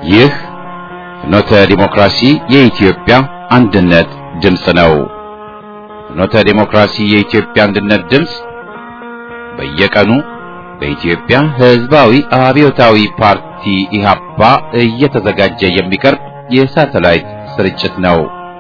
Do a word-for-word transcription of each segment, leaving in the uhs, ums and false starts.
ይህ ፍኖተ ዲሞክራሲ የኢትዮጵያ አንድነት ድምፅ ነው። ፍኖተ ዲሞክራሲ የኢትዮጵያ አንድነት ድምፅ በየቀኑ በኢትዮጵያ ሕዝባዊ አብዮታዊ ፓርቲ ኢህአፓ እየተዘጋጀ የሚቀርብ የሳተላይት ስርጭት ነው።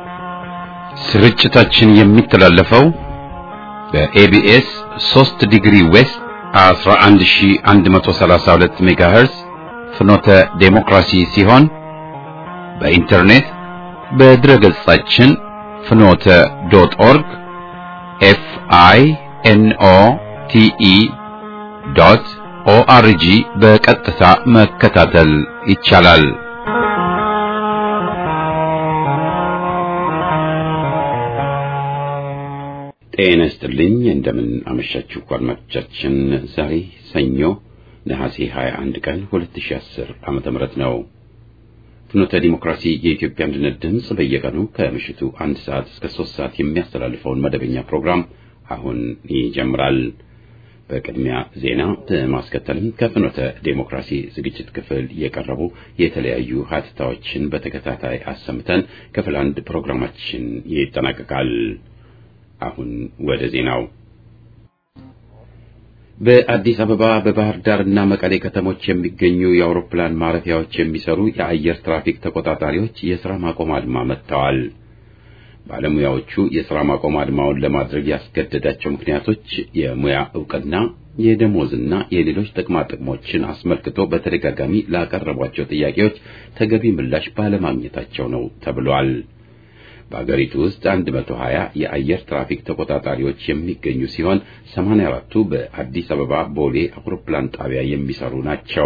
ስርጭታችን የሚተላለፈው በኤቢኤስ ሶስት ዲግሪ ዌስት አስራ አንድ ሺህ አንድ መቶ ሰላሳ ሁለት ሜጋሄርዝ ፍኖተ ዴሞክራሲ ሲሆን በኢንተርኔት በድረገጻችን ፍኖተ ዶት ኦርግ ኤፍ አይ ኤን ኦ ቲ ኢ ዶት ኦ አር ጂ በቀጥታ መከታተል ይቻላል። ጤና ይስጥልኝ። እንደምን አመሻችሁ አድማጮቻችን። ዛሬ ሰኞ ነሐሴ ሃያ አንድ ቀን ሁለት ሺህ አስር ዓመተ ምህረት ነው። ፍኖተ ዲሞክራሲ የኢትዮጵያ አንድነት ድምፅ በየቀኑ ከምሽቱ አንድ ሰዓት እስከ ሶስት ሰዓት የሚያስተላልፈውን መደበኛ ፕሮግራም አሁን ይጀምራል። በቅድሚያ ዜና በማስከተልም ከፍኖተ ዲሞክራሲ ዝግጅት ክፍል የቀረቡ የተለያዩ ሀተታዎችን በተከታታይ አሰምተን ክፍል አንድ ፕሮግራማችን ይጠናቀቃል። አሁን ወደ ዜናው። በአዲስ አበባ በባህር ዳርና መቀሌ ከተሞች የሚገኙ የአውሮፕላን ማረፊያዎች የሚሰሩ የአየር ትራፊክ ተቆጣጣሪዎች የሥራ ማቆም አድማ መጥተዋል። ባለሙያዎቹ የሥራ ማቆም አድማውን ለማድረግ ያስገደዳቸው ምክንያቶች የሙያ ዕውቅና፣ የደሞዝና የሌሎች ጥቅማ ጥቅሞችን አስመልክቶ በተደጋጋሚ ላቀረቧቸው ጥያቄዎች ተገቢ ምላሽ ባለማግኘታቸው ነው ተብሏል። በአገሪቱ ውስጥ አንድ መቶ ሀያ የአየር ትራፊክ ተቆጣጣሪዎች የሚገኙ ሲሆን ሰማንያ አራቱ በአዲስ አበባ ቦሌ አውሮፕላን ጣቢያ የሚሰሩ ናቸው።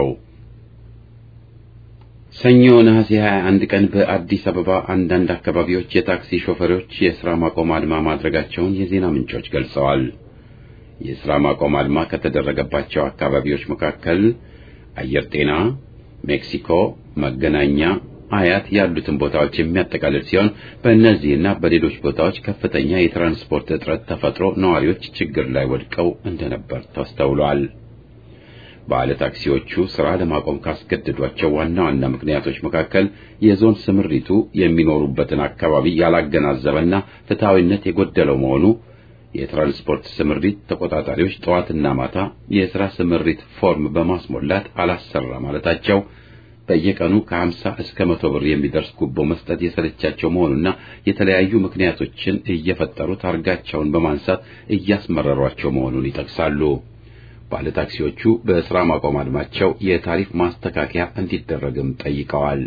ሰኞ ነሐሴ ሃያ አንድ ቀን በአዲስ አበባ አንዳንድ አካባቢዎች የታክሲ ሾፌሮች የሥራ ማቆም አድማ ማድረጋቸውን የዜና ምንጮች ገልጸዋል። የሥራ ማቆም አድማ ከተደረገባቸው አካባቢዎች መካከል አየር ጤና፣ ሜክሲኮ፣ መገናኛ፣ አያት ያሉትን ቦታዎች የሚያጠቃልል ሲሆን በእነዚህና በሌሎች ቦታዎች ከፍተኛ የትራንስፖርት እጥረት ተፈጥሮ ነዋሪዎች ችግር ላይ ወድቀው እንደነበር ተስተውሏል። ባለ ታክሲዎቹ ሥራ ለማቆም ካስገደዷቸው ዋና ዋና ምክንያቶች መካከል የዞን ስምሪቱ የሚኖሩበትን አካባቢ ያላገናዘበና ፍትሐዊነት የጎደለው መሆኑ፣ የትራንስፖርት ስምሪት ተቆጣጣሪዎች ጠዋትና ማታ የሥራ ስምሪት ፎርም በማስሞላት አላሰራ ማለታቸው፣ በየቀኑ ከሀምሳ እስከ መቶ ብር የሚደርስ ጉቦ መስጠት የሰለቻቸው መሆኑና የተለያዩ ምክንያቶችን እየፈጠሩ ታርጋቸውን በማንሳት እያስመረሯቸው መሆኑን ይጠቅሳሉ። ባለታክሲዎቹ በሥራ ማቆም አድማቸው የታሪፍ ማስተካከያ እንዲደረግም ጠይቀዋል።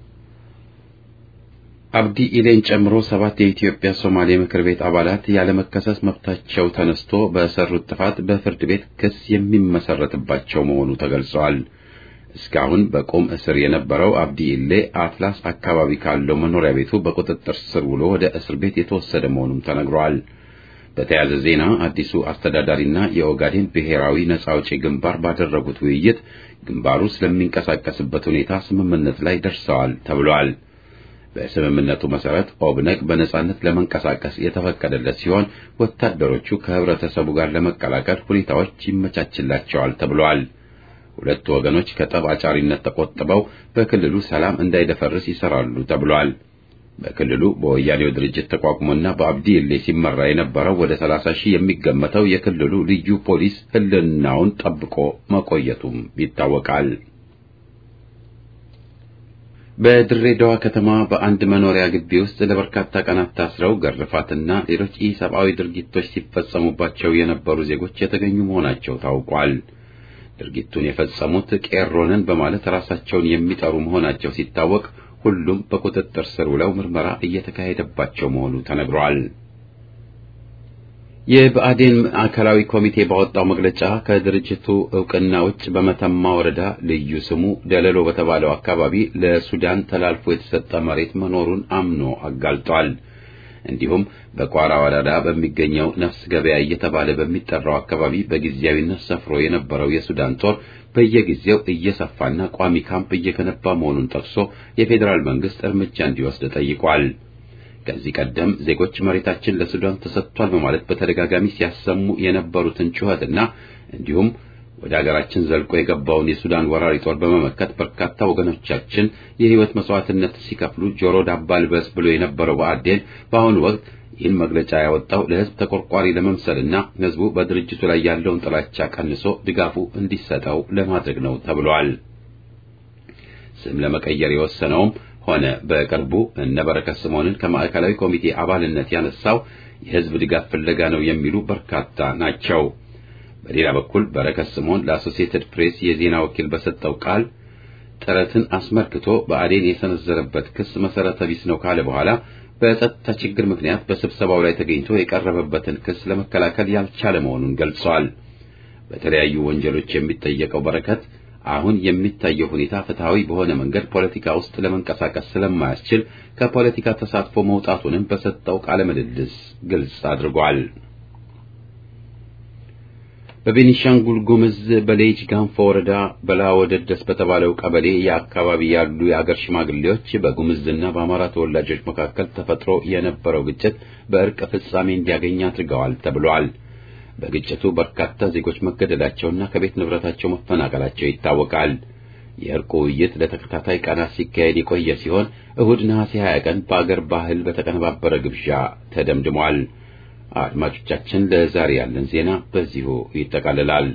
አብዲ ኢሌን ጨምሮ ሰባት የኢትዮጵያ ሶማሌ ምክር ቤት አባላት ያለመከሰስ መብታቸው ተነስቶ በሰሩት ጥፋት በፍርድ ቤት ክስ የሚመሰረትባቸው መሆኑ ተገልጿል። እስካሁን በቁም እስር የነበረው አብዲ ኢሌ አትላስ አካባቢ ካለው መኖሪያ ቤቱ በቁጥጥር ስር ውሎ ወደ እስር ቤት የተወሰደ መሆኑም ተነግሯል። በተያያዘ ዜና አዲሱ አስተዳዳሪና የኦጋዴን ብሔራዊ ነጻ አውጪ ግንባር ባደረጉት ውይይት ግንባሩ ስለሚንቀሳቀስበት ሁኔታ ስምምነት ላይ ደርሰዋል ተብሏል። በስምምነቱ መሰረት ኦብነግ በነጻነት ለመንቀሳቀስ የተፈቀደለት ሲሆን ወታደሮቹ ከህብረተሰቡ ጋር ለመቀላቀል ሁኔታዎች ይመቻችላቸዋል ተብሏል። ሁለቱ ወገኖች ከጠብ አጫሪነት ተቆጥበው በክልሉ ሰላም እንዳይደፈርስ ይሰራሉ ተብሏል። በክልሉ በወያኔው ድርጅት ተቋቁሞና በአብዲ ኢሌ ሲመራ የነበረው ወደ ሰላሳ ሺህ የሚገመተው የክልሉ ልዩ ፖሊስ ህልውናውን ጠብቆ መቆየቱም ይታወቃል። በድሬዳዋ ከተማ በአንድ መኖሪያ ግቢ ውስጥ ለበርካታ ቀናት ታስረው ግርፋትና ሌሎች ኢሰብአዊ ድርጊቶች ሲፈጸሙባቸው የነበሩ ዜጎች የተገኙ መሆናቸው ታውቋል። ድርጊቱን የፈጸሙት ቄሮንን በማለት ራሳቸውን የሚጠሩ መሆናቸው ሲታወቅ ሁሉም በቁጥጥር ስር ውለው ምርመራ እየተካሄደባቸው መሆኑ ተነግሯል። የብአዴን ማዕከላዊ ኮሚቴ ባወጣው መግለጫ ከድርጅቱ ዕውቅና ውጭ በመተማ ወረዳ ልዩ ስሙ ደለሎ በተባለው አካባቢ ለሱዳን ተላልፎ የተሰጠ መሬት መኖሩን አምኖ አጋልጧል። እንዲሁም በቋራ ወረዳ በሚገኘው ነፍስ ገበያ እየተባለ በሚጠራው አካባቢ በጊዜያዊነት ሰፍሮ የነበረው የሱዳን ጦር በየጊዜው እየሰፋና ቋሚ ካምፕ እየገነባ መሆኑን ጠቅሶ የፌዴራል መንግስት እርምጃ እንዲወስድ ጠይቋል። ከዚህ ቀደም ዜጎች መሬታችን ለሱዳን ተሰጥቷል በማለት በተደጋጋሚ ሲያሰሙ የነበሩትን ጩኸትና እንዲሁም ወደ ሀገራችን ዘልቆ የገባውን የሱዳን ወራሪ ጦር በመመከት በርካታ ወገኖቻችን የህይወት መስዋዕትነት ሲከፍሉ ጆሮ ዳባ ልበስ ብሎ የነበረው ብአዴን በአሁኑ ወቅት ይህን መግለጫ ያወጣው ለህዝብ ተቆርቋሪ ለመምሰልና ህዝቡ በድርጅቱ ላይ ያለውን ጥላቻ ቀንሶ ድጋፉ እንዲሰጠው ለማድረግ ነው ተብሏል። ስም ለመቀየር የወሰነውም ሆነ በቅርቡ እነ በረከት ስምዖንን ከማዕከላዊ ኮሚቴ አባልነት ያነሳው የህዝብ ድጋፍ ፍለጋ ነው የሚሉ በርካታ ናቸው። በሌላ በኩል በረከት ስምዖን ለአሶሲኤትድ ፕሬስ የዜና ወኪል በሰጠው ቃል ጥረትን አስመልክቶ ብአዴን የሰነዘረበት ክስ መሰረተ ቢስ ነው ካለ በኋላ በጸጥታ ችግር ምክንያት በስብሰባው ላይ ተገኝቶ የቀረበበትን ክስ ለመከላከል ያልቻለ መሆኑን ገልጿል። በተለያዩ ወንጀሎች የሚጠየቀው በረከት አሁን የሚታየው ሁኔታ ፍትሃዊ በሆነ መንገድ ፖለቲካ ውስጥ ለመንቀሳቀስ ስለማያስችል ከፖለቲካ ተሳትፎ መውጣቱንም በሰጠው ቃለ ምልልስ ግልጽ አድርጓል። በቤኒሻንጉል ጉሙዝ በሌጅ ጋንፎ ወረዳ በላወደደስ በተባለው ቀበሌ የአካባቢ ያሉ የአገር ሽማግሌዎች በጉሙዝና በአማራ ተወላጆች መካከል ተፈጥሮ የነበረው ግጭት በእርቅ ፍጻሜ እንዲያገኝ አድርገዋል ተብሏል። በግጭቱ በርካታ ዜጎች መገደላቸውና ከቤት ንብረታቸው መፈናቀላቸው ይታወቃል። የእርቁ ውይይት ለተከታታይ ቀናት ሲካሄድ የቆየ ሲሆን እሁድ ነሐሴ ሃያ ቀን በአገር ባህል በተቀነባበረ ግብዣ ተደምድሟል። አድማጮቻችን ለዛሬ ያለን ዜና በዚሁ ይጠቃልላል።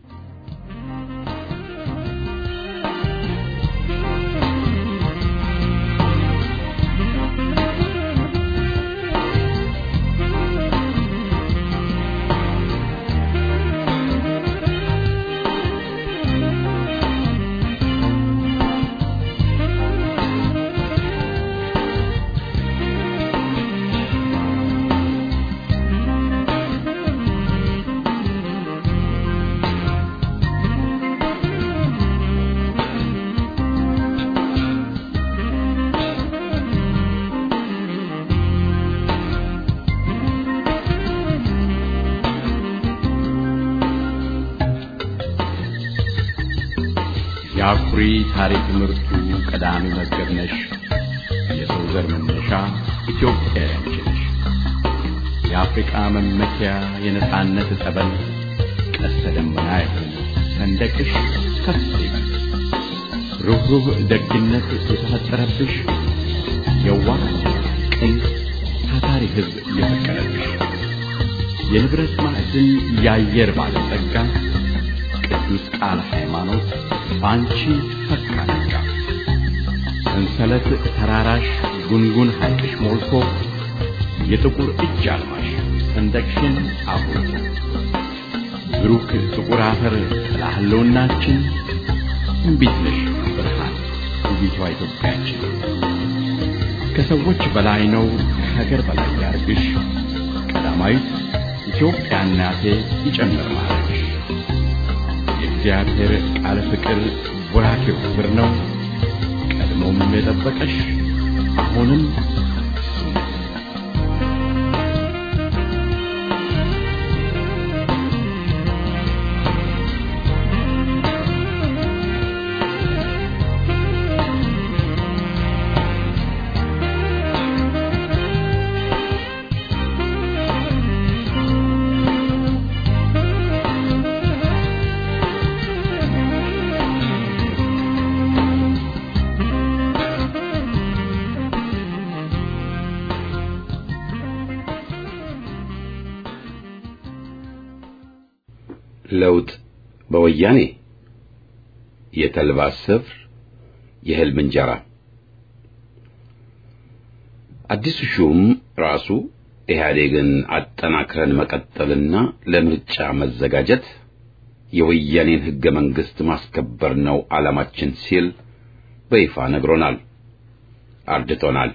የአኩሪ ታሪክ ምርቱ ቀዳሚ መዝገብ ነሽ የሰው ዘር መነሻ ኢትዮጵያ ነሽ። የአፍሪካ መመኪያ የነጻነት ጠበል ቀስተ ደመና ይሁን ሰንደቅሽ ከፍ ይበል። ሩህሩህ ደግነት የተፈጠረብሽ የዋህ ቅን ታታሪ ሕዝብ የፈቀረብሽ የንብረት ማዕድን ያየር ባለጸጋ ቅዱስ ቃል ሃይማኖት ባንቺ ፈካካ ሰንሰለት ተራራሽ ጉንጉን ሐይቅሽ ሞልቶ የጥቁር እጅ አልማሽ ሰንደቅሽን አብሮቶ ብሩክ ጥቁር አፈር ለህልውናችን እንቢት ነሽ ብርሃን ውቢቷ ኢትዮጵያችን። ከሰዎች በላይ ነው ከሀገር በላይ ያርግሽ ቀዳማዊት ኢትዮጵያ እናቴ ይጨምር ማለትሽ የእግዚአብሔር ቃል ፍቅር ወራኪው ክብር ነው ቀድሞም የጠበቀሽ አሁንም ለውጥ በወያኔ የተልባ ስፍር የህልም እንጀራ። አዲሱ ሹም ራሱ ኢህአዴግን አጠናክረን መቀጠልና ለምርጫ መዘጋጀት የወያኔን ህገ መንግስት ማስከበር ነው ዓላማችን ሲል በይፋ ነግሮናል፣ አርድቶናል።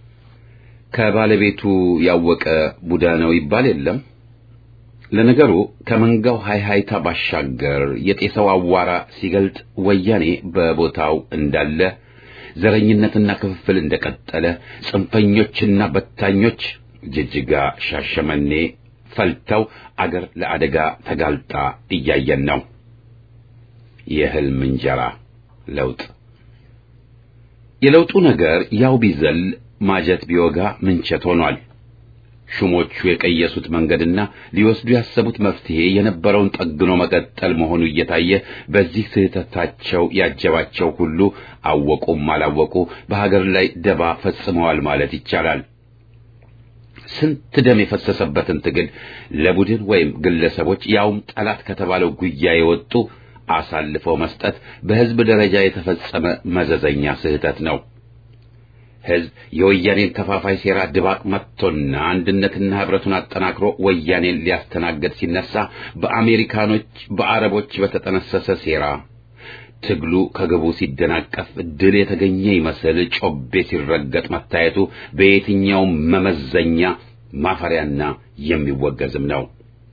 ከባለቤቱ ያወቀ ቡዳ ነው ይባል የለም። ለነገሩ ከመንጋው ሃይሃይታ ባሻገር የጤሰው አዋራ ሲገልጥ ወያኔ በቦታው እንዳለ ዘረኝነትና ክፍፍል እንደቀጠለ ጽንፈኞችና በታኞች ጅጅጋ ሻሸመኔ ፈልተው አገር ለአደጋ ተጋልጣ እያየን ነው። የህልም እንጀራ ለውጥ የለውጡ ነገር ያው ቢዘል ማጀት ቢወጋ ምንቸት ሆኗል። ሹሞቹ የቀየሱት መንገድና ሊወስዱ ያሰቡት መፍትሄ የነበረውን ጠግኖ መቀጠል መሆኑ እየታየ በዚህ ስህተታቸው ያጀባቸው ሁሉ አወቁም አላወቁ በሀገር ላይ ደባ ፈጽመዋል ማለት ይቻላል። ስንት ደም የፈሰሰበትን ትግል ለቡድን ወይም ግለሰቦች ያውም ጠላት ከተባለው ጉያ የወጡ አሳልፈው መስጠት በህዝብ ደረጃ የተፈጸመ መዘዘኛ ስህተት ነው። ህዝብ የወያኔን ከፋፋይ ሴራ ድባቅ መጥቶና አንድነትና ህብረቱን አጠናክሮ ወያኔን ሊያስተናግድ ሲነሳ በአሜሪካኖች በአረቦች በተጠነሰሰ ሴራ ትግሉ ከግቡ ሲደናቀፍ ድል የተገኘ ይመስል ጮቤ ሲረገጥ መታየቱ በየትኛው መመዘኛ ማፈሪያና የሚወገዝም ነው።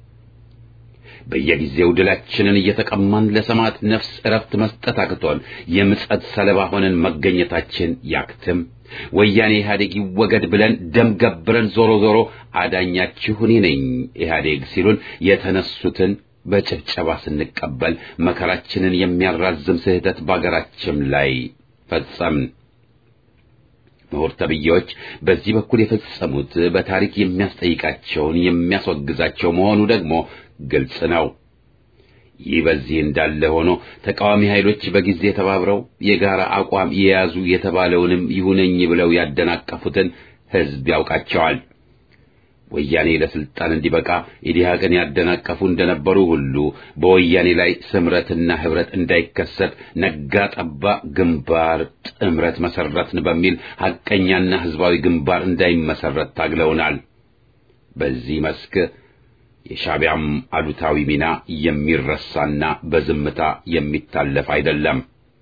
በየጊዜው ድላችንን እየተቀማን ለሰማዕት ነፍስ እረፍት መስጠት አቅቶን የምጸት ሰለባ ሆነን መገኘታችን ያክትም። ወያኔ ኢህአዴግ ይወገድ ብለን ደም ገብረን ዞሮ ዞሮ አዳኛችሁ እኔ ነኝ ኢህአዴግ ሲሉን የተነሱትን በጭብጨባ ስንቀበል መከራችንን የሚያራዝም ስህተት በአገራችን ላይ ፈጸምን። ምሁር ተብዬዎች በዚህ በኩል የፈጸሙት በታሪክ የሚያስጠይቃቸውን የሚያስወግዛቸው መሆኑ ደግሞ ግልጽ ነው። ይህ በዚህ እንዳለ ሆኖ ተቃዋሚ ኃይሎች በጊዜ ተባብረው የጋራ አቋም የያዙ የተባለውንም ይሁነኝ ብለው ያደናቀፉትን ህዝብ ያውቃቸዋል። ወያኔ ለስልጣን እንዲበቃ ኢዲሃቅን ያደናቀፉ እንደነበሩ ሁሉ በወያኔ ላይ ስምረትና ህብረት እንዳይከሰት ነጋ ጠባ ግንባር ጥምረት መሰረትን በሚል ሐቀኛና ህዝባዊ ግንባር እንዳይመሰረት ታግለውናል። በዚህ መስክ የሻዕቢያም አሉታዊ ሚና የሚረሳና በዝምታ የሚታለፍ አይደለም።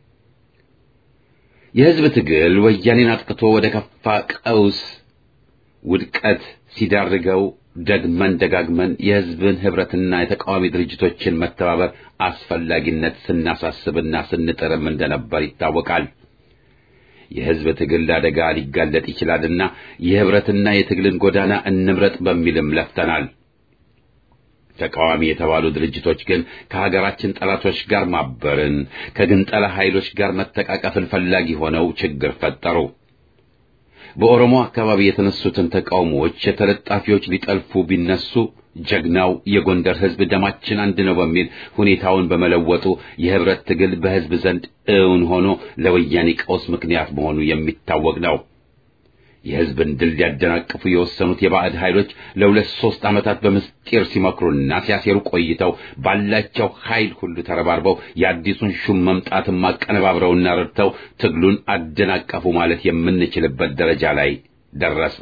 የህዝብ ትግል ወያኔን አጥቅቶ ወደ ከፋ ቀውስ ውድቀት ሲዳርገው ደግመን ደጋግመን የህዝብን ህብረትና የተቃዋሚ ድርጅቶችን መተባበር አስፈላጊነት ስናሳስብና ስንጥርም እንደነበር ይታወቃል። የህዝብ ትግል ለአደጋ ሊጋለጥ ይችላልና የህብረትና የትግልን ጎዳና እንምረጥ በሚልም ለፍተናል። ተቃዋሚ የተባሉ ድርጅቶች ግን ከሀገራችን ጠላቶች ጋር ማበርን ከግንጠላ ኃይሎች ጋር መተቃቀፍን ፈላጊ ሆነው ችግር ፈጠሩ። በኦሮሞ አካባቢ የተነሱትን ተቃውሞዎች የተለጣፊዎች ሊጠልፉ ቢነሱ ጀግናው የጎንደር ህዝብ ደማችን አንድ ነው በሚል ሁኔታውን በመለወጡ የህብረት ትግል በህዝብ ዘንድ እውን ሆኖ ለወያኔ ቀውስ ምክንያት መሆኑ የሚታወቅ ነው። የህዝብን ድል ሊያደናቅፉ የወሰኑት የባዕድ ኃይሎች ለሁለት ሶስት ዓመታት በምስጢር ሲመክሩና ሲያሴሩ ቆይተው ባላቸው ኃይል ሁሉ ተረባርበው የአዲሱን ሹም መምጣትን ማቀነባብረውና ረድተው ትግሉን አደናቀፉ ማለት የምንችልበት ደረጃ ላይ ደረስ።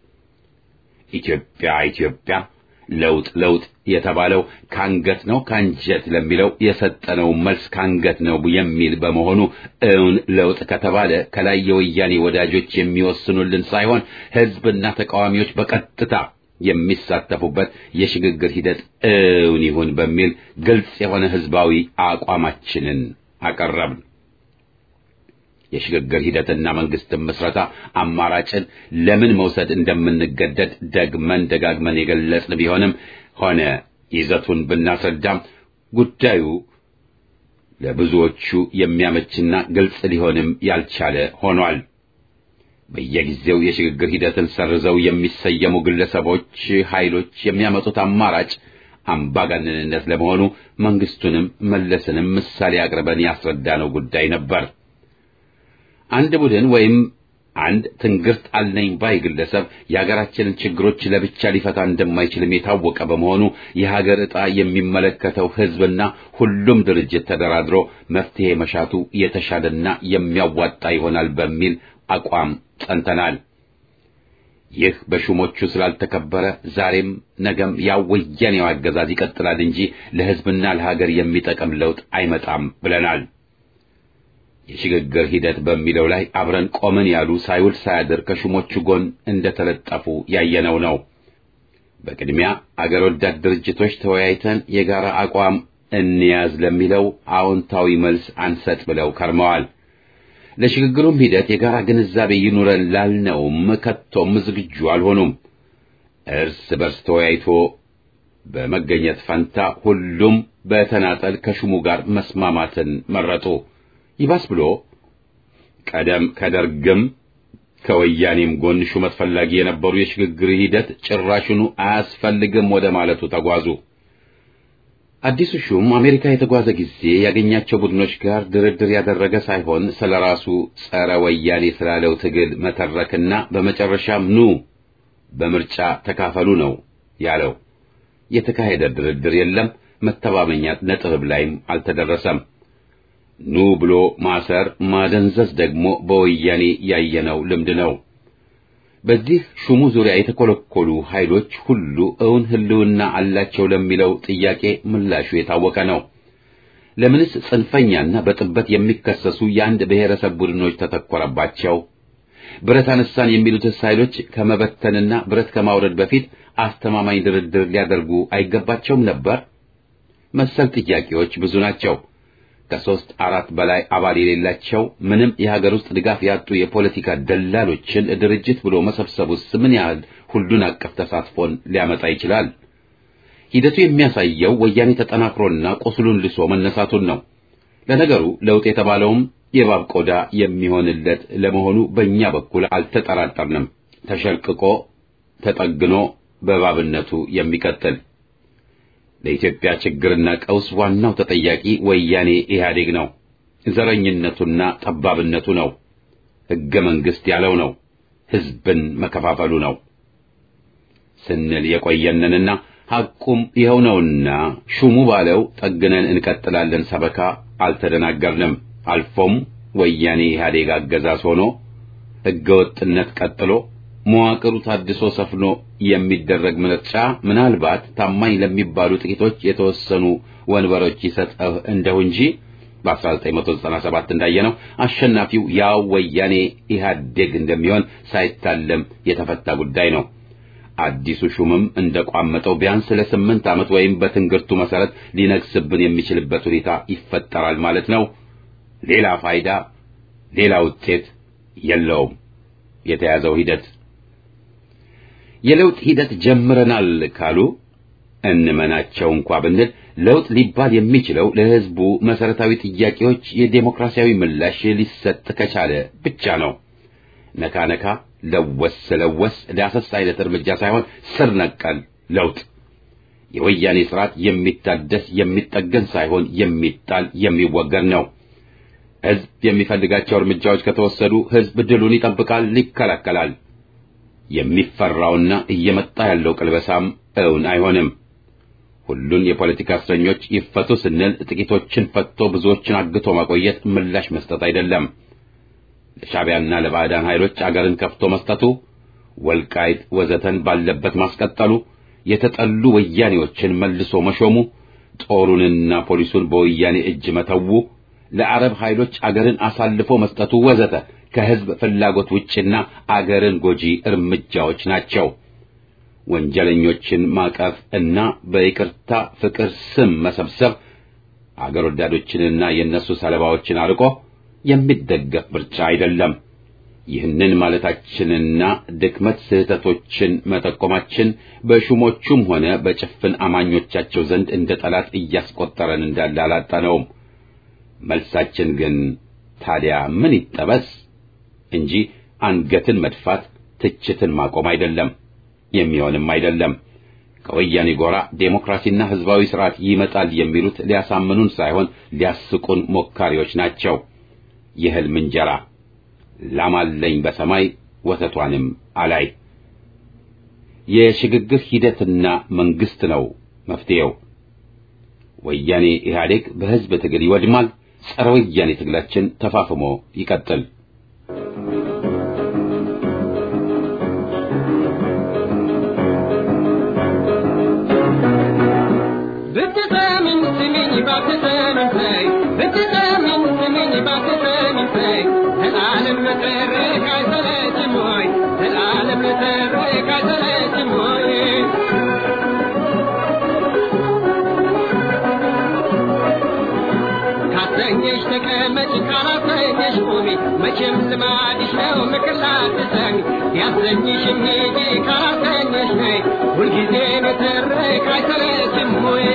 ኢትዮጵያ ኢትዮጵያ ለውጥ ለውጥ የተባለው ካንገት ነው ካንጀት ለሚለው የሰጠነው መልስ ካንገት ነው የሚል በመሆኑ እውን ለውጥ ከተባለ ከላይ የወያኔ ወዳጆች የሚወስኑልን ሳይሆን ህዝብና ተቃዋሚዎች በቀጥታ የሚሳተፉበት የሽግግር ሂደት እውን ይሁን በሚል ግልጽ የሆነ ህዝባዊ አቋማችንን አቀረብን። የሽግግር ሂደትና መንግስትን መስረታ አማራጭን ለምን መውሰድ እንደምንገደድ ደግመን ደጋግመን የገለጽን ቢሆንም ሆነ ይዘቱን ብናስረዳም ጉዳዩ ለብዙዎቹ የሚያመችና ግልጽ ሊሆንም ያልቻለ ሆኗል። በየጊዜው የሽግግር ሂደትን ሰርዘው የሚሰየሙ ግለሰቦች ኃይሎች የሚያመጡት አማራጭ አምባገነንነት ለመሆኑ መንግስቱንም መለስንም ምሳሌ አቅርበን ያስረዳነው ጉዳይ ነበር። አንድ ቡድን ወይም አንድ ትንግርት አለኝ ባይ ግለሰብ የሀገራችንን ችግሮች ለብቻ ሊፈታ እንደማይችልም የታወቀ በመሆኑ የሀገር ዕጣ የሚመለከተው ህዝብና ሁሉም ድርጅት ተደራድሮ መፍትሄ መሻቱ የተሻለና የሚያዋጣ ይሆናል በሚል አቋም ጸንተናል። ይህ በሹሞቹ ስላልተከበረ ዛሬም ነገም ያው ወያኔው አገዛዝ ይቀጥላል እንጂ ለህዝብና ለሀገር የሚጠቅም ለውጥ አይመጣም ብለናል። የሽግግር ሂደት በሚለው ላይ አብረን ቆመን ያሉ ሳይውል ሳያድር ከሹሞቹ ጎን እንደተለጠፉ ያየነው ነው። በቅድሚያ አገር ወዳድ ድርጅቶች ተወያይተን የጋራ አቋም እንያዝ ለሚለው አዎንታዊ መልስ አንሰጥ ብለው ከርመዋል። ለሽግግሩም ሂደት የጋራ ግንዛቤ ይኑረን ላልነውም ከቶም ዝግጁ አልሆኑም። እርስ በርስ ተወያይቶ በመገኘት ፈንታ ሁሉም በተናጠል ከሹሙ ጋር መስማማትን መረጡ። ይባስ ብሎ ቀደም ከደርግም ከወያኔም ጎን ሹመት ፈላጊ የነበሩ የሽግግር ሂደት ጭራሹኑ አያስፈልግም ወደ ማለቱ ተጓዙ። አዲሱ ሹም አሜሪካ የተጓዘ ጊዜ ያገኛቸው ቡድኖች ጋር ድርድር ያደረገ ሳይሆን ስለራሱ ጸረ ወያኔ ስላለው ትግል መተረክና በመጨረሻም ኑ በምርጫ ተካፈሉ ነው ያለው። የተካሄደ ድርድር የለም። መተባበኛ ነጥብ ላይም አልተደረሰም። ኑ ብሎ ማሰር ማደንዘዝ ደግሞ በወያኔ ያየነው ልምድ ነው። በዚህ ሹሙ ዙሪያ የተኮለኮሉ ኃይሎች ሁሉ እውን ህልውና አላቸው ለሚለው ጥያቄ ምላሹ የታወቀ ነው። ለምንስ ጽንፈኛና በጥበት የሚከሰሱ የአንድ ብሔረሰብ ቡድኖች ተተኮረባቸው? ብረት አነሳን የሚሉት ኃይሎች ከመበተንና ብረት ከማውረድ በፊት አስተማማኝ ድርድር ሊያደርጉ አይገባቸውም ነበር? መሰል ጥያቄዎች ብዙ ናቸው። ከሶስት አራት በላይ አባል የሌላቸው ምንም የሀገር ውስጥ ድጋፍ ያጡ የፖለቲካ ደላሎችን ድርጅት ብሎ መሰብሰቡስ ምን ያህል ሁሉን አቀፍ ተሳትፎን ሊያመጣ ይችላል? ሂደቱ የሚያሳየው ወያኔ ተጠናክሮና ቁስሉን ልሶ መነሳቱን ነው። ለነገሩ ለውጥ የተባለውም የባብ ቆዳ የሚሆንለት ለመሆኑ በእኛ በኩል አልተጠራጠርንም። ተሸልቅቆ ተጠግኖ በባብነቱ የሚቀጥል ለኢትዮጵያ ችግርና ቀውስ ዋናው ተጠያቂ ወያኔ ኢህአዴግ ነው። ዘረኝነቱና ጠባብነቱ ነው። ሕገ መንግሥት ያለው ነው። ሕዝብን መከፋፈሉ ነው ስንል የቆየነንና ሐቁም ይኸው ነውና ሹሙ ባለው ጠግነን እንቀጥላለን ሰበካ አልተደናገርንም። አልፎም ወያኔ ኢህአዴግ አገዛዝ ሆኖ ሕገ ወጥነት ቀጥሎ መዋቅሩ ታድሶ ሰፍኖ የሚደረግ ምርጫ ምናልባት ታማኝ ለሚባሉ ጥቂቶች የተወሰኑ ወንበሮች ይሰጠው እንደው እንጂ በአስራ ዘጠኝ መቶ ዘጠና ሰባት እንዳየነው አሸናፊው ያው ወያኔ ኢህአዴግ እንደሚሆን ሳይታለም የተፈታ ጉዳይ ነው። አዲሱ ሹምም እንደቋመጠው ቢያንስ ለስምንት ዓመት ወይም በትንግርቱ መሰረት ሊነግስብን የሚችልበት ሁኔታ ይፈጠራል ማለት ነው። ሌላ ፋይዳ ሌላ ውጤት የለውም የተያዘው ሂደት። የለውጥ ሂደት ጀምረናል ካሉ እንመናቸው እንኳን ብንል ለውጥ ሊባል የሚችለው ለህዝቡ መሰረታዊ ጥያቄዎች የዴሞክራሲያዊ ምላሽ ሊሰጥ ከቻለ ብቻ ነው። ነካ ነካ ለወስ ለወስ ዳሰስ አይነት እርምጃ ሳይሆን ስር ነቀል ለውጥ። የወያኔ ስርዓት የሚታደስ የሚጠገን ሳይሆን የሚጣል የሚወገድ ነው። ህዝብ የሚፈልጋቸው እርምጃዎች ከተወሰዱ ህዝብ ድሉን ይጠብቃል፣ ይከላከላል። የሚፈራውና እየመጣ ያለው ቅልበሳም እውን አይሆንም። ሁሉን የፖለቲካ እስረኞች ይፈቱ ስንል ጥቂቶችን ፈቶ ብዙዎችን አግቶ ማቆየት ምላሽ መስጠት አይደለም። ለሻዕቢያና ለባዕዳን ኃይሎች አገርን ከፍቶ መስጠቱ፣ ወልቃይት ወዘተን ባለበት ማስቀጠሉ፣ የተጠሉ ወያኔዎችን መልሶ መሾሙ፣ ጦሩንና ፖሊሱን በወያኔ እጅ መተው፣ ለአረብ ኃይሎች አገርን አሳልፎ መስጠቱ ወዘተ ከህዝብ ፍላጎት ውጭና አገርን ጎጂ እርምጃዎች ናቸው። ወንጀለኞችን ማቀፍ እና በይቅርታ ፍቅር ስም መሰብሰብ አገር ወዳዶችንና የነሱ ሰለባዎችን አርቆ የሚደገፍ ምርጫ አይደለም። ይህንን ማለታችንና ድክመት ስህተቶችን መጠቆማችን በሹሞቹም ሆነ በጭፍን አማኞቻቸው ዘንድ እንደ ጠላት እያስቆጠረን እንዳለ አላጣነውም። መልሳችን ግን ታዲያ ምን ይጠበስ እንጂ አንገትን መድፋት ትችትን ማቆም አይደለም፣ የሚሆንም አይደለም። ከወያኔ ጎራ ዴሞክራሲና ህዝባዊ ስርዓት ይመጣል የሚሉት ሊያሳምኑን ሳይሆን ሊያስቁን ሞካሪዎች ናቸው። የህልም እንጀራ ላማለኝ በሰማይ ወተቷንም አላይ። የሽግግር ሂደትና መንግስት ነው መፍትሄው። ወያኔ ኢህአዴግ በህዝብ ትግል ይወድማል። ጸረ ወያኔ ትግላችን ተፋፍሞ ይቀጥል። መቼም ልማድሽ ነው ምክላትሰኝ ያሰኝሽ ሄጄ ካሰኝሽ ነይ ሁልጊዜ መተረክ አይሰለችም ሆይ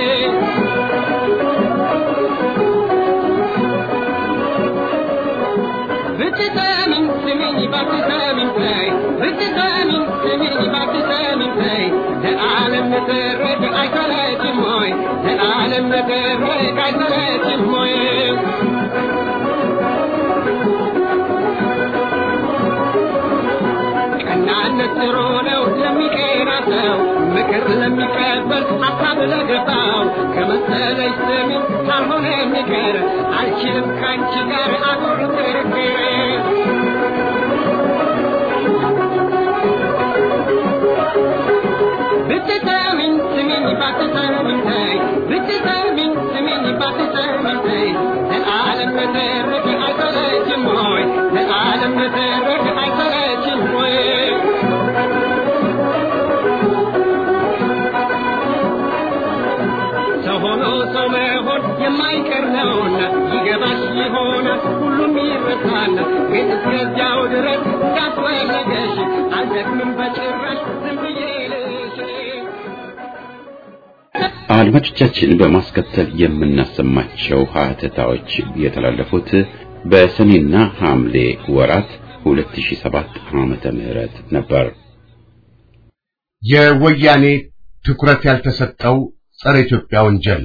ብቻ ብትሰሚኝ ስሚኝ ባትሰሚኝ ተይ ብትሰሚኝ ስሚኝ ባትሰሚኝ ተይ ለዓለም መተረክ አይሰለችም ሆይ ለዓለም መተረክ አይሰለችም ሆይ ቀናነት ጥሩ ነው ለሚቀና ሰው ምክር ለሚቀበል ሀሳብ ለገባው ከመሰለሽ ስሚኝ ካልሆነ የሚቀር አልችልም ካንቺ ጋር አጉር ክርክር ብትሰሚኝ ስሚኝ ባትሰሚኝ ተይ ብትሰሚኝ ስሚኝ ባትሰሚኝ ተይ ለዓለም መተረክ አይሰለችም ሆይ ለዓለም መተረክ አይሰለችም ሆይ ሰው ሆኖ ሰው መሆን የማይቀር ነውና ይገባሽ ይሆናል ሁሉም ይረሳል ግን እስከዚያው ድረስ እንዳስፈለገሽ አልደክምም በጭራሽ ዝም ብዬ ልሽ አድማጮቻችን በማስከተል የምናሰማቸው ሀተታዎች የተላለፉት በሰኔና ሐምሌ ወራት ሁለት ሺህ ሰባት ዓመተ ምህረት ነበር። የወያኔ ትኩረት ያልተሰጠው ጸረ ኢትዮጵያ ወንጀል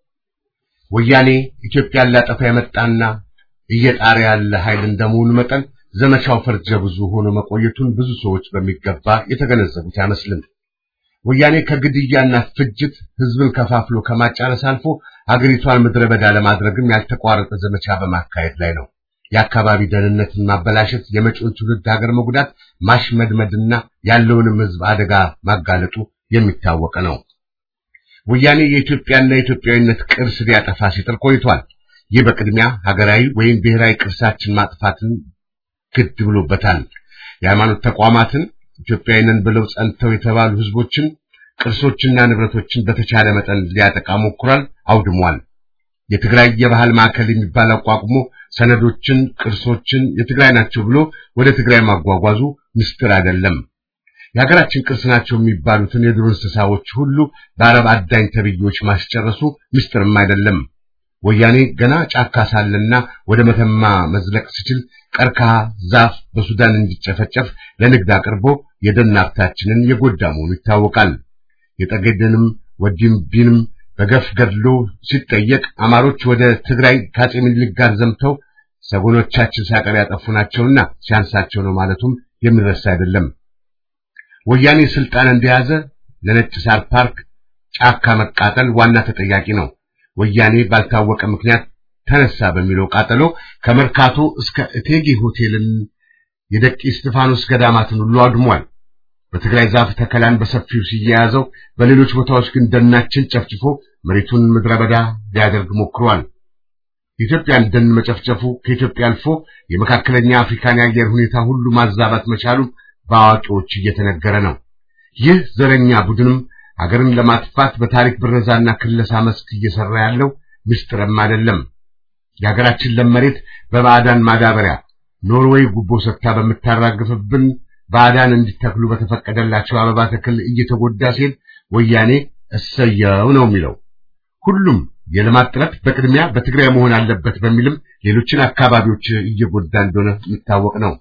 ወያኔ ኢትዮጵያን ሊያጠፋ የመጣና እየጣረ ያለ ኃይል እንደመሆኑ መጠን ዘመቻው ፈርጀ ብዙ ሆኖ መቆየቱን ብዙ ሰዎች በሚገባ የተገነዘቡት አይመስልም። ወያኔ ከግድያና ፍጅት ህዝብን ከፋፍሎ ከማጫረስ አልፎ ሀገሪቷን ምድረ በዳ ለማድረግም ያልተቋረጠ ዘመቻ በማካሄድ ላይ ነው። የአካባቢ ደህንነትን ማበላሸት፣ የመጪውን ትውልድ ሀገር መጉዳት፣ ማሽመድመድና ያለውንም ህዝብ አደጋ ማጋለጡ የሚታወቅ ነው። ወያኔ የኢትዮጵያና የኢትዮጵያዊነት ቅርስ ሊያጠፋ ሲጥር ቆይቷል። ይህ በቅድሚያ ሀገራዊ ወይም ብሔራዊ ቅርሳችን ማጥፋትን ግድ ብሎበታል። የሃይማኖት ተቋማትን ኢትዮጵያዊንን ብለው ጸንተው የተባሉ ህዝቦችን ቅርሶችና ንብረቶችን በተቻለ መጠን ሊያጠቃ ሞክሯል፣ አውድሟል። የትግራይ የባህል ማዕከል የሚባል አቋቁሞ ሰነዶችን፣ ቅርሶችን የትግራይ ናቸው ብሎ ወደ ትግራይ ማጓጓዙ ምስጢር አይደለም። የሀገራችን ቅርስ ናቸው የሚባሉትን የዱር እንስሳዎች ሁሉ በአረብ አዳኝ ተብዮች ማስጨረሱ ምስጢርም አይደለም። ወያኔ ገና ጫካ ሳለና ወደ መተማ መዝለቅ ሲችል ቀርከሃ ዛፍ በሱዳን እንዲጨፈጨፍ ለንግድ አቅርቦ የደን ሀብታችንን የጎዳ መሆኑ ይታወቃል። የጠገዴንም ወዲም ቢንም በገፍ ገድሎ ሲጠየቅ አማሮች ወደ ትግራይ ከአፄ ምኒልክ ጋር ዘምተው ሰጎኖቻችን ሳቀር ያጠፉ ናቸውና ሲያንሳቸው ነው ማለቱም የሚረሳ አይደለም። ወያኔ ስልጣን እንደያዘ ለነጭ ሳር ፓርክ ጫካ መቃጠል ዋና ተጠያቂ ነው። ወያኔ ባልታወቀ ምክንያት ተነሳ በሚለው ቃጠሎ ከመርካቶ እስከ እቴጌ ሆቴልን የደቂ እስጢፋኖስ ገዳማትን ሁሉ አድሟል። በትግራይ ዛፍ ተከላን በሰፊው ሲያያዘው፣ በሌሎች ቦታዎች ግን ደናችን ጨፍጭፎ መሬቱን ምድረ በዳ ሊያደርግ ሞክሯል። ኢትዮጵያን ደን መጨፍጨፉ ከኢትዮጵያ አልፎ የመካከለኛ አፍሪካን የአየር ሁኔታ ሁሉ ማዛባት መቻሉ በአዋቂዎች እየተነገረ ነው። ይህ ዘረኛ ቡድንም ሀገርን ለማጥፋት በታሪክ ብረዛና ክለሳ መስክ እየሰራ ያለው ምስጢርም አይደለም። የሀገራችን ለመሬት በባዕዳን ማዳበሪያ ኖርዌይ ጉቦ ሰጥታ በመታራግፍብን ባዕዳን እንዲተክሉ በተፈቀደላቸው አበባ ተክል እየተጎዳ ሲል ወያኔ እሰየው ነው የሚለው። ሁሉም የልማት ጥረት በቅድሚያ በትግራይ መሆን አለበት በሚልም ሌሎችን አካባቢዎች እየጎዳ እንደሆነ የሚታወቅ ነው።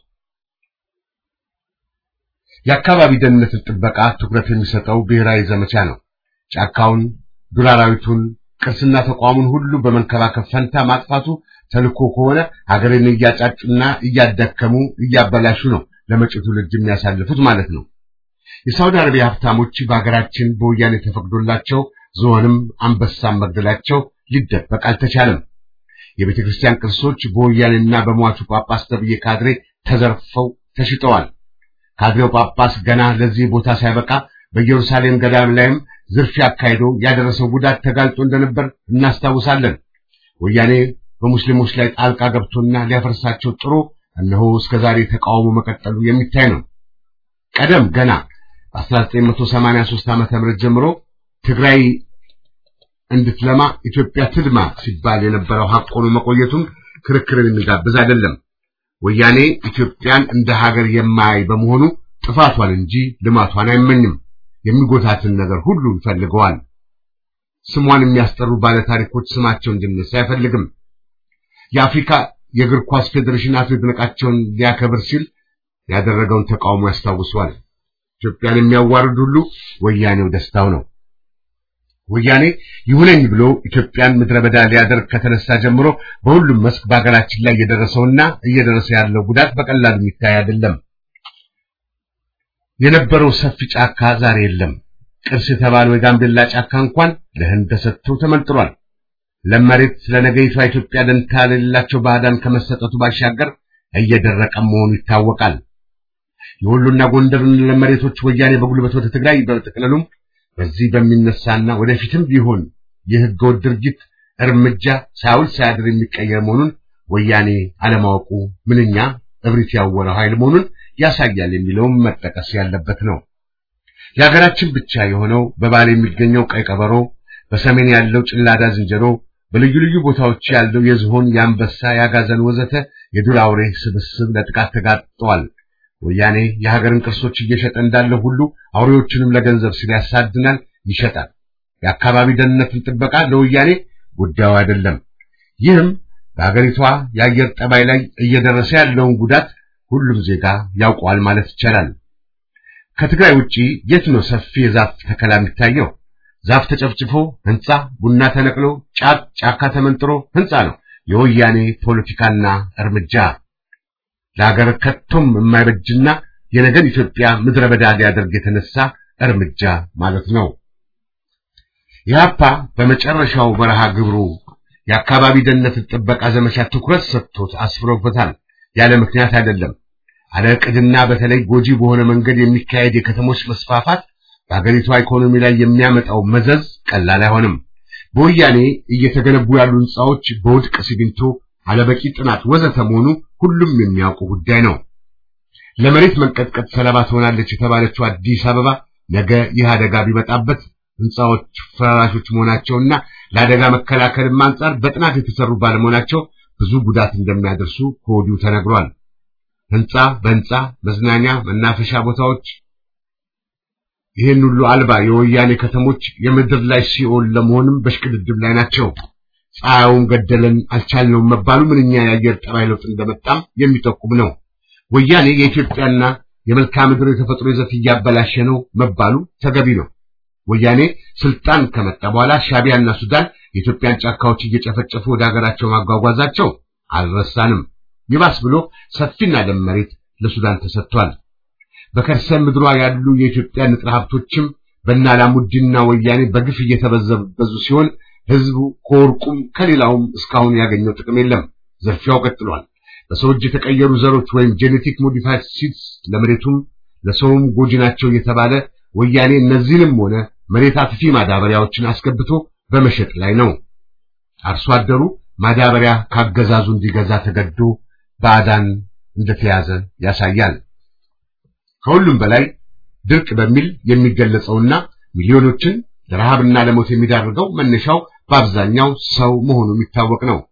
የአካባቢ ደህንነት ጥበቃ ትኩረት የሚሰጠው ብሔራዊ ዘመቻ ነው። ጫካውን፣ ዱር አራዊቱን፣ ቅርስና ተቋሙን ሁሉ በመንከባከብ ፈንታ ማጥፋቱ ተልኮ ከሆነ ሀገርን እያጫጩና እያዳከሙ እያበላሹ ነው ለመጪው ትውልድ የሚያሳልፉት ማለት ነው። የሳውዲ አረቢያ ሀብታሞች በሀገራችን በወያኔ ተፈቅዶላቸው ዝሆንም አንበሳም መግደላቸው ሊደበቅ አልተቻለም። የቤተ ክርስቲያን ቅርሶች በወያኔና በሟቹ ጳጳስ ተብዬ ካድሬ ተዘርፈው ተሽጠዋል። ካድሬው ጳጳስ ገና ለዚህ ቦታ ሳይበቃ በኢየሩሳሌም ገዳም ላይም ዝርፊያ አካሂዶ ያደረሰው ጉዳት ተጋልጦ እንደነበር እናስታውሳለን። ወያኔ በሙስሊሞች ላይ ጣልቃ ገብቶና ሊያፈርሳቸው ጥሩ እነሆ እስከዛሬ ተቃውሞ መቀጠሉ የሚታይ ነው። ቀደም ገና በአስራ ዘጠኝ መቶ ሰማንያ ሦስት ዓመተ ምህረት ጀምሮ ትግራይ እንድትለማ ኢትዮጵያ ትልማ ሲባል የነበረው ሐቅ ሆኖ መቆየቱን ክርክርን የሚጋብዝ አይደለም። ወያኔ ኢትዮጵያን እንደ ሀገር የማያይ በመሆኑ ጥፋቷን እንጂ ልማቷን አይመኝም። የሚጎታትን ነገር ሁሉ ይፈልገዋል። ስሟን የሚያስጠሩ ባለ ታሪኮች ስማቸው እንዲነሳ አይፈልግም። የአፍሪካ የእግር ኳስ ፌዴሬሽን አቶ ይድነቃቸውን ሊያከብር ሲል ያደረገውን ተቃውሞ ያስታውሳል። ኢትዮጵያን የሚያዋርድ ሁሉ ወያኔው ደስታው ነው። ወያኔ ይሁነኝ ብሎ ኢትዮጵያን ምድረበዳ ሊያደርግ ከተነሳ ጀምሮ በሁሉም መስክ በአገራችን ላይ የደረሰውና እየደረሰ ያለው ጉዳት በቀላሉ የሚታይ አይደለም። የነበረው ሰፊ ጫካ ዛሬ የለም። ቅርስ የተባለው የጋምቤላ ጫካ እንኳን ለህንድ ተሰጥቶ ተመንጥሯል። ለመሬት ለነገይቷ ኢትዮጵያ ደንታ ለሌላቸው ባዕዳን ከመሰጠቱ ባሻገር እየደረቀ መሆኑ ይታወቃል። የወሎና ጎንደርን ለመሬቶች ወያኔ በጉልበት ወደ ትግራይ በተቀለሉም በዚህ በሚነሳና ወደፊትም ቢሆን የህገወጥ ድርጊት እርምጃ ሳይውል ሳያድር የሚቀየር መሆኑን ወያኔ አለማወቁ ምንኛ እብሪት ያወረው ኃይል መሆኑን ያሳያል የሚለውም መጠቀስ ያለበት ነው። የሀገራችን ብቻ የሆነው በባሌ የሚገኘው ቀይ ቀበሮ፣ በሰሜን ያለው ጭላዳ ዝንጀሮ፣ በልዩ ልዩ ቦታዎች ያለው የዝሆን፣ የአንበሳ፣ የአጋዘን ወዘተ የዱር አውሬ ስብስብ ለጥቃት ተጋጥጧል። ወያኔ የሀገርን ቅርሶች እየሸጠ እንዳለ ሁሉ አውሬዎችንም ለገንዘብ ሲል ያሳድናል፣ ይሸጣል። የአካባቢ ደህንነትን ጥበቃ ለወያኔ ጉዳዩ አይደለም። ይህም በሀገሪቷ የአየር ጠባይ ላይ እየደረሰ ያለውን ጉዳት ሁሉም ዜጋ ያውቀዋል ማለት ይቻላል። ከትግራይ ውጪ የት ነው ሰፊ የዛፍ ተከላ የሚታየው? ዛፍ ተጨፍጭፎ ህንጻ፣ ቡና ተነቅሎ ጫት ጫካ ተመንጥሮ ህንጻ ነው የወያኔ ፖለቲካና እርምጃ። ለሀገር ከቶም የማይበጅና የነገን ኢትዮጵያ ምድረበዳ ሊያደርግ የተነሳ እርምጃ ማለት ነው። ኢህአፓ በመጨረሻው በረሃ ግብሩ የአካባቢ ደህንነት ጥበቃ ዘመቻ ትኩረት ሰጥቶት አስፍሮበታል። ያለ ምክንያት አይደለም። አለቅድና በተለይ ጎጂ በሆነ መንገድ የሚካሄድ የከተሞች መስፋፋት በአገሪቷ ኢኮኖሚ ላይ የሚያመጣው መዘዝ ቀላል አይሆንም። በወያኔ እየተገነቡ ያሉ ህንጻዎች በውድቅ ሲሚንቶ፣ አለበቂ ጥናት ወዘተ መሆኑ ሁሉም የሚያውቁ ጉዳይ ነው። ለመሬት መንቀጥቀጥ ሰለባ ትሆናለች የተባለችው አዲስ አበባ ነገ ይህ አደጋ ቢመጣበት ህንጻዎች ፈራሾች መሆናቸውና ለአደጋ መከላከልም አንጻር በጥናት የተሰሩ ባለመሆናቸው ብዙ ጉዳት እንደሚያደርሱ ከወዲሁ ተነግሯል። ህንጻ በህንጻ መዝናኛ፣ መናፈሻ ቦታዎች ይህን ሁሉ አልባ የወያኔ ከተሞች የምድር ላይ ሲኦል ለመሆንም በሽቅድድም ላይ ናቸው። ፀሐዩን ገደለን አልቻልነው መባሉ ምንኛ የአየር ጠባይ ለውጥ እንደመጣም የሚጠቁም ነው። ወያኔ የኢትዮጵያና የመልክዓ ምድር የተፈጥሮ ይዘት እያበላሸ ነው መባሉ ተገቢ ነው። ወያኔ ስልጣን ከመጣ በኋላ ሻቢያና ሱዳን የኢትዮጵያን ጫካዎች እየጨፈጨፉ ወደ ሀገራቸው ማጓጓዛቸው አልረሳንም። ይባስ ብሎ ሰፊና ለም መሬት ለሱዳን ተሰጥቷል። በከርሰ ምድሯ ያሉ የኢትዮጵያ ንጥረ ሀብቶችም በእናላሙዲና ወያኔ በግፍ እየተበዘበዙ ሲሆን ህዝቡ ከወርቁም ከሌላውም እስካሁን ያገኘው ጥቅም የለም። ዘርፊያው ቀጥሏል። በሰው እጅ የተቀየሩ ዘሮች ወይም ጄኔቲክ ሞዲፋይድ ሲድስ ለመሬቱም ለሰውም ጎጂ ናቸው እየተባለ ወያኔ እነዚህንም ሆነ መሬት አጥፊ ማዳበሪያዎችን አስገብቶ በመሸጥ ላይ ነው። አርሶ አደሩ ማዳበሪያ ካገዛዙ እንዲገዛ ተገዶ ባዳን እንደተያዘ ያሳያል። ከሁሉም በላይ ድርቅ በሚል የሚገለጸውና ሚሊዮኖችን ለረሃብና ለሞት የሚዳርገው መነሻው በአብዛኛው ሰው መሆኑ የሚታወቅ ነው።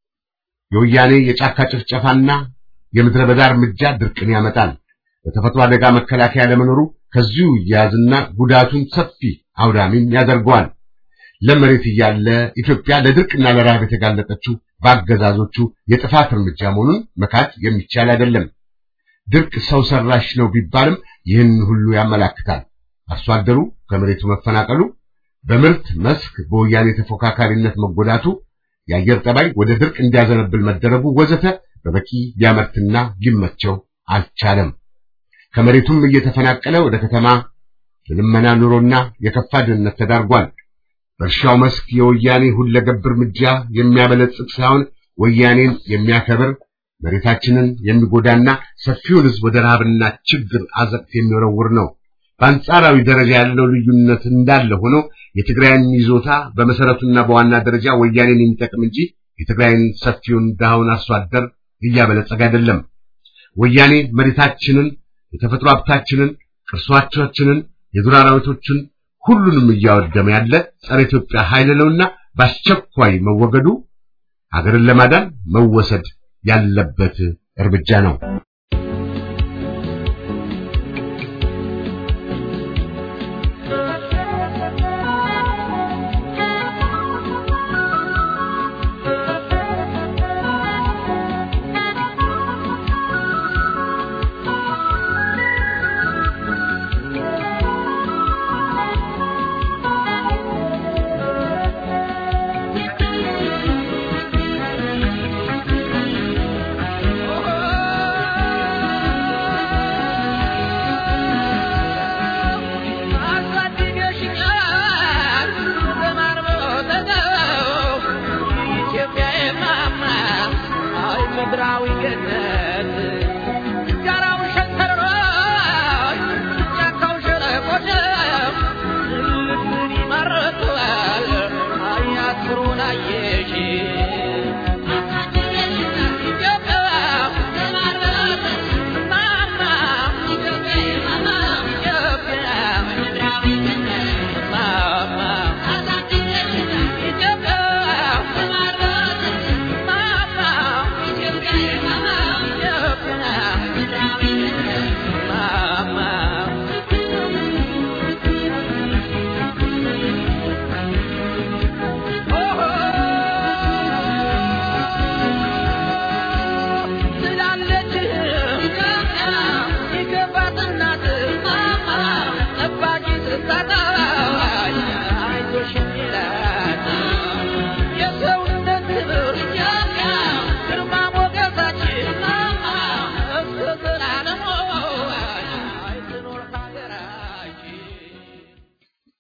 የወያኔ የጫካ ጭፍጨፋና የምድረ በዳ እርምጃ ድርቅን ያመጣል። በተፈጥሮ አደጋ መከላከያ ለመኖሩ ከዚሁ ያዝና ጉዳቱን ሰፊ አውዳሚም ያደርገዋል። ለመሬት ያለ ኢትዮጵያ ለድርቅና ለረሃብ የተጋለጠችው ባገዛዞቹ የጥፋት እርምጃ መሆኑን መካድ የሚቻል አይደለም። ድርቅ ሰው ሰራሽ ነው ቢባልም ይህን ሁሉ ያመላክታል። አርሶ አደሩ ከመሬቱ መፈናቀሉ፣ በምርት መስክ በወያኔ ተፎካካሪነት መጎዳቱ፣ የአየር ጠባይ ወደ ድርቅ እንዲያዘነብል መደረጉ ወዘተ በበቂ ሊያመርትና ሊመቸው አልቻለም። ከመሬቱም እየተፈናቀለ ወደ ከተማ ለልመና ኑሮና የከፋ ድህነት ተዳርጓል። በእርሻው መስክ የወያኔ ሁለገብ እርምጃ የሚያበለጽግ ሳይሆን ወያኔን የሚያከብር መሬታችንን የሚጎዳና ሰፊውን ህዝብ ወደ ረሃብና ችግር አዘቅት የሚወረውር ነው። በአንጻራዊ ደረጃ ያለው ልዩነት እንዳለ ሆኖ የትግራይን ይዞታ በመሰረቱና በዋና ደረጃ ወያኔን የሚጠቅም እንጂ የትግራይን ሰፊውን ዳውን አርሶ አደር እያበለጸገ አይደለም። ወያኔ መሬታችንን፣ የተፈጥሮ ሀብታችንን፣ ቅርሶቻችንን፣ የዱር አራዊቶችን ሁሉንም እያወደመ ያለ ጸረ ኢትዮጵያ ኃይል ነውና በአስቸኳይ መወገዱ ሀገርን ለማዳን መወሰድ ያለበት እርምጃ ነው።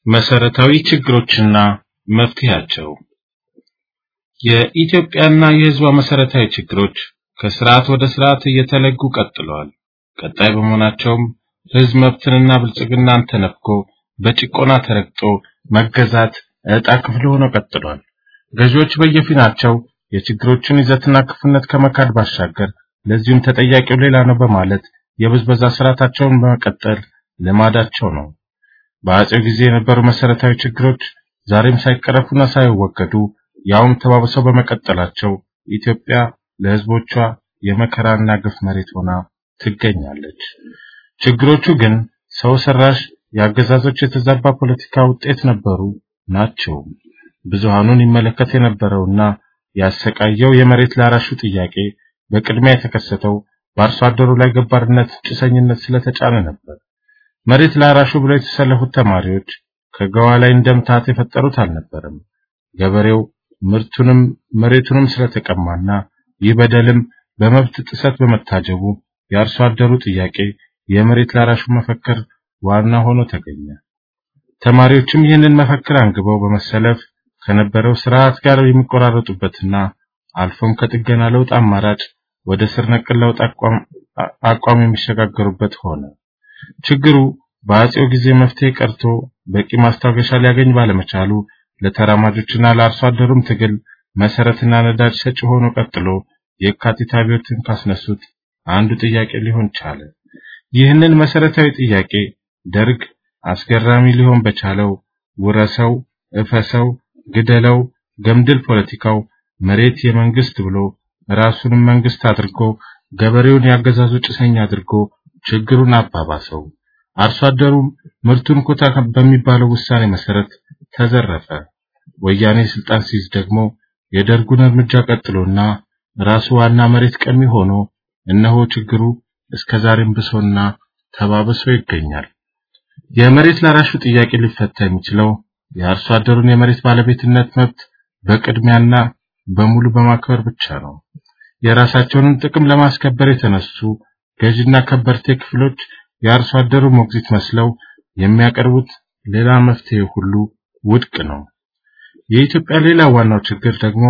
መሰረታዊ ችግሮችና መፍትሄያቸው። የኢትዮጵያና የሕዝቧ መሰረታዊ ችግሮች ከስርዓት ወደ ስርዓት እየተለጉ ቀጥለዋል። ቀጣይ በመሆናቸውም ሕዝብ መብትንና ብልጽግናን ተነፍጎ በጭቆና ተረግጦ መገዛት ዕጣ ክፍል ሆኖ ቀጥሏል። ገዢዎች በየፊናቸው የችግሮችን ይዘትና ክፉነት ከመካድ ባሻገር ለዚህም ተጠያቂው ሌላ ነው በማለት የብዝበዛ ስርዓታቸውን በመቀጠል ልማዳቸው ነው። በአጼው ጊዜ የነበሩ መሰረታዊ ችግሮች ዛሬም ሳይቀረፉና ሳይወገዱ ያውም ተባብሰው በመቀጠላቸው ኢትዮጵያ ለሕዝቦቿ የመከራና ግፍ መሬት ሆና ትገኛለች። ችግሮቹ ግን ሰው ሰራሽ የአገዛዞች የተዛባ ፖለቲካ ውጤት ነበሩ ናቸው። ብዙሃኑን ይመለከት የነበረውና ያሰቃየው የመሬት ላራሹ ጥያቄ በቅድሚያ የተከሰተው በአርሶ አደሩ ላይ ገባርነት፣ ጭሰኝነት ስለተጫነ ነበር። መሬት ላራሹ ብለው የተሰለፉት ተማሪዎች ከገዋ ላይ እንደምታት የፈጠሩት አልነበረም። ገበሬው ምርቱንም መሬቱንም ስለተቀማና ይህ በደልም በመብት ጥሰት በመታጀቡ የአርሶ አደሩ ጥያቄ የመሬት ላራሹ መፈክር ዋና ሆኖ ተገኘ። ተማሪዎችም ይህንን መፈክር አንግበው በመሰለፍ ከነበረው ስርዓት ጋር የሚቆራረጡበትና አልፎም ከጥገና ለውጥ አማራጭ ወደ ስር ነቀል ለውጥ አቋም የሚሸጋገሩበት ሆነ። ችግሩ በአጼው ጊዜ መፍትሄ ቀርቶ በቂ ማስታገሻ ሊያገኝ ባለመቻሉ ለተራማጆችና ለአርሶ አደሩም ትግል መሰረትና ነዳጅ ሰጪ ሆኖ ቀጥሎ የካቲት አብዮትን ካስነሱት አንዱ ጥያቄ ሊሆን ቻለ። ይህንን መሰረታዊ ጥያቄ ደርግ አስገራሚ ሊሆን በቻለው ውረሰው፣ እፈሰው፣ ግደለው፣ ገምድል ፖለቲካው መሬት የመንግስት ብሎ ራሱንም መንግስት አድርጎ ገበሬውን ያገዛዙ ጭሰኛ አድርጎ ችግሩን አባባሰው። አርሶ አደሩም ምርቱን ኮታ በሚባለው ውሳኔ መሰረት ተዘረፈ። ወያኔ ስልጣን ሲይዝ ደግሞ የደርጉን እርምጃ ቀጥሎና ራሱ ዋና መሬት ቀሚ ሆኖ እነሆ ችግሩ እስከዛሬም ብሶና ተባብሶ ይገኛል። የመሬት ላራሹ ጥያቄ ሊፈታ የሚችለው የአርሶ አደሩን የመሬት ባለቤትነት መብት በቅድሚያና በሙሉ በማክበር ብቻ ነው። የራሳቸውን ጥቅም ለማስከበር የተነሱ ገዥና ከበርቴ ክፍሎች የአርሶ አደሩ ሞግዚት መስለው የሚያቀርቡት ሌላ መፍትሄ ሁሉ ውድቅ ነው። የኢትዮጵያ ሌላ ዋናው ችግር ደግሞ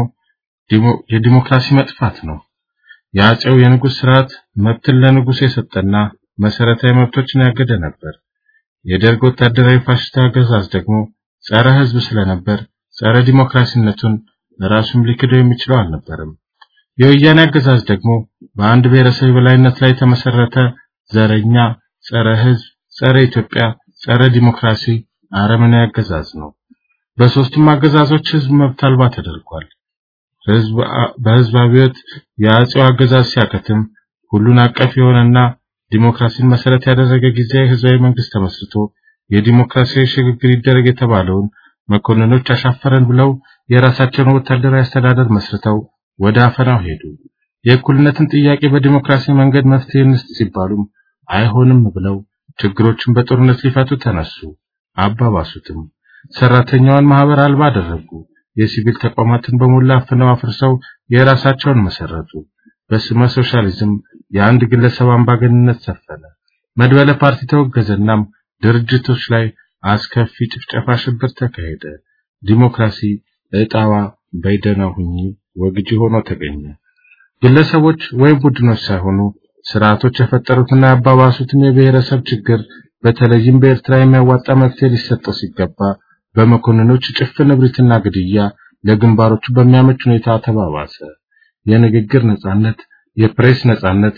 የዲሞክራሲ መጥፋት ነው። የአጼው የንጉስ ስርዓት መብትን ለንጉስ የሰጠና መሰረታዊ መብቶችን ያገደ ነበር። የደርግ ወታደራዊ ፋሽስት አገዛዝ ደግሞ ጸረ ህዝብ ስለነበር ጸረ ዲሞክራሲነቱን ራሱም ሊክደው የሚችለው አልነበረም። የወያኔ አገዛዝ ደግሞ በአንድ ብሔረሰብ በላይነት ላይ ተመሰረተ ዘረኛ፣ ጸረ ህዝብ፣ ጸረ ኢትዮጵያ፣ ጸረ ዲሞክራሲ አረመኔያዊ አገዛዝ ነው። በሶስቱም አገዛዞች ህዝብ መብት አልባ ተደርጓል። ህዝብ በህዝብ አብዮት የአጼው አገዛዝ ሲያከትም ሁሉን አቀፍ የሆነና ዲሞክራሲን መሰረት ያደረገ ጊዜያዊ ህዝባዊ መንግስት ተመስርቶ የዲሞክራሲያዊ ሽግግር ይደረግ የተባለውን መኮንኖች አሻፈረን ብለው የራሳቸውን ወታደራዊ አስተዳደር መስርተው ወደ አፈናው ሄዱ። የእኩልነትን ጥያቄ በዲሞክራሲ መንገድ መፍትሄ እንስጥ ሲባሉም አይሆንም ብለው ችግሮችን በጦርነት ሊፈቱ ተነሱ። አባባሱትም። ሰራተኛውን ማህበር አልባ አደረጉ። የሲቪል ተቋማትን በሞላ አፍነው አፍርሰው የራሳቸውን መሰረቱ። በስመ ሶሻሊዝም የአንድ ግለሰብ አምባገነንነት ሰፈነ። መድበለ ፓርቲ ተወገዘናም ድርጅቶች ላይ አስከፊ ጭፍጨፋ፣ ሽብር ተካሄደ። ዲሞክራሲ እጣዋ በይደና ሁኚ ወግጂ ሆኖ ተገኘ። ግለሰቦች ወይም ቡድኖች ሳይሆኑ ስርዓቶች የፈጠሩትና ያባባሱትን የብሔረሰብ ችግር በተለይም በኤርትራ የሚያዋጣ መፍትሄ ሊሰጠው ሲገባ በመኮንኖች ጭፍን እብሪትና ግድያ ለግንባሮቹ በሚያመች ሁኔታ ተባባሰ። የንግግር ነጻነት፣ የፕሬስ ነጻነት፣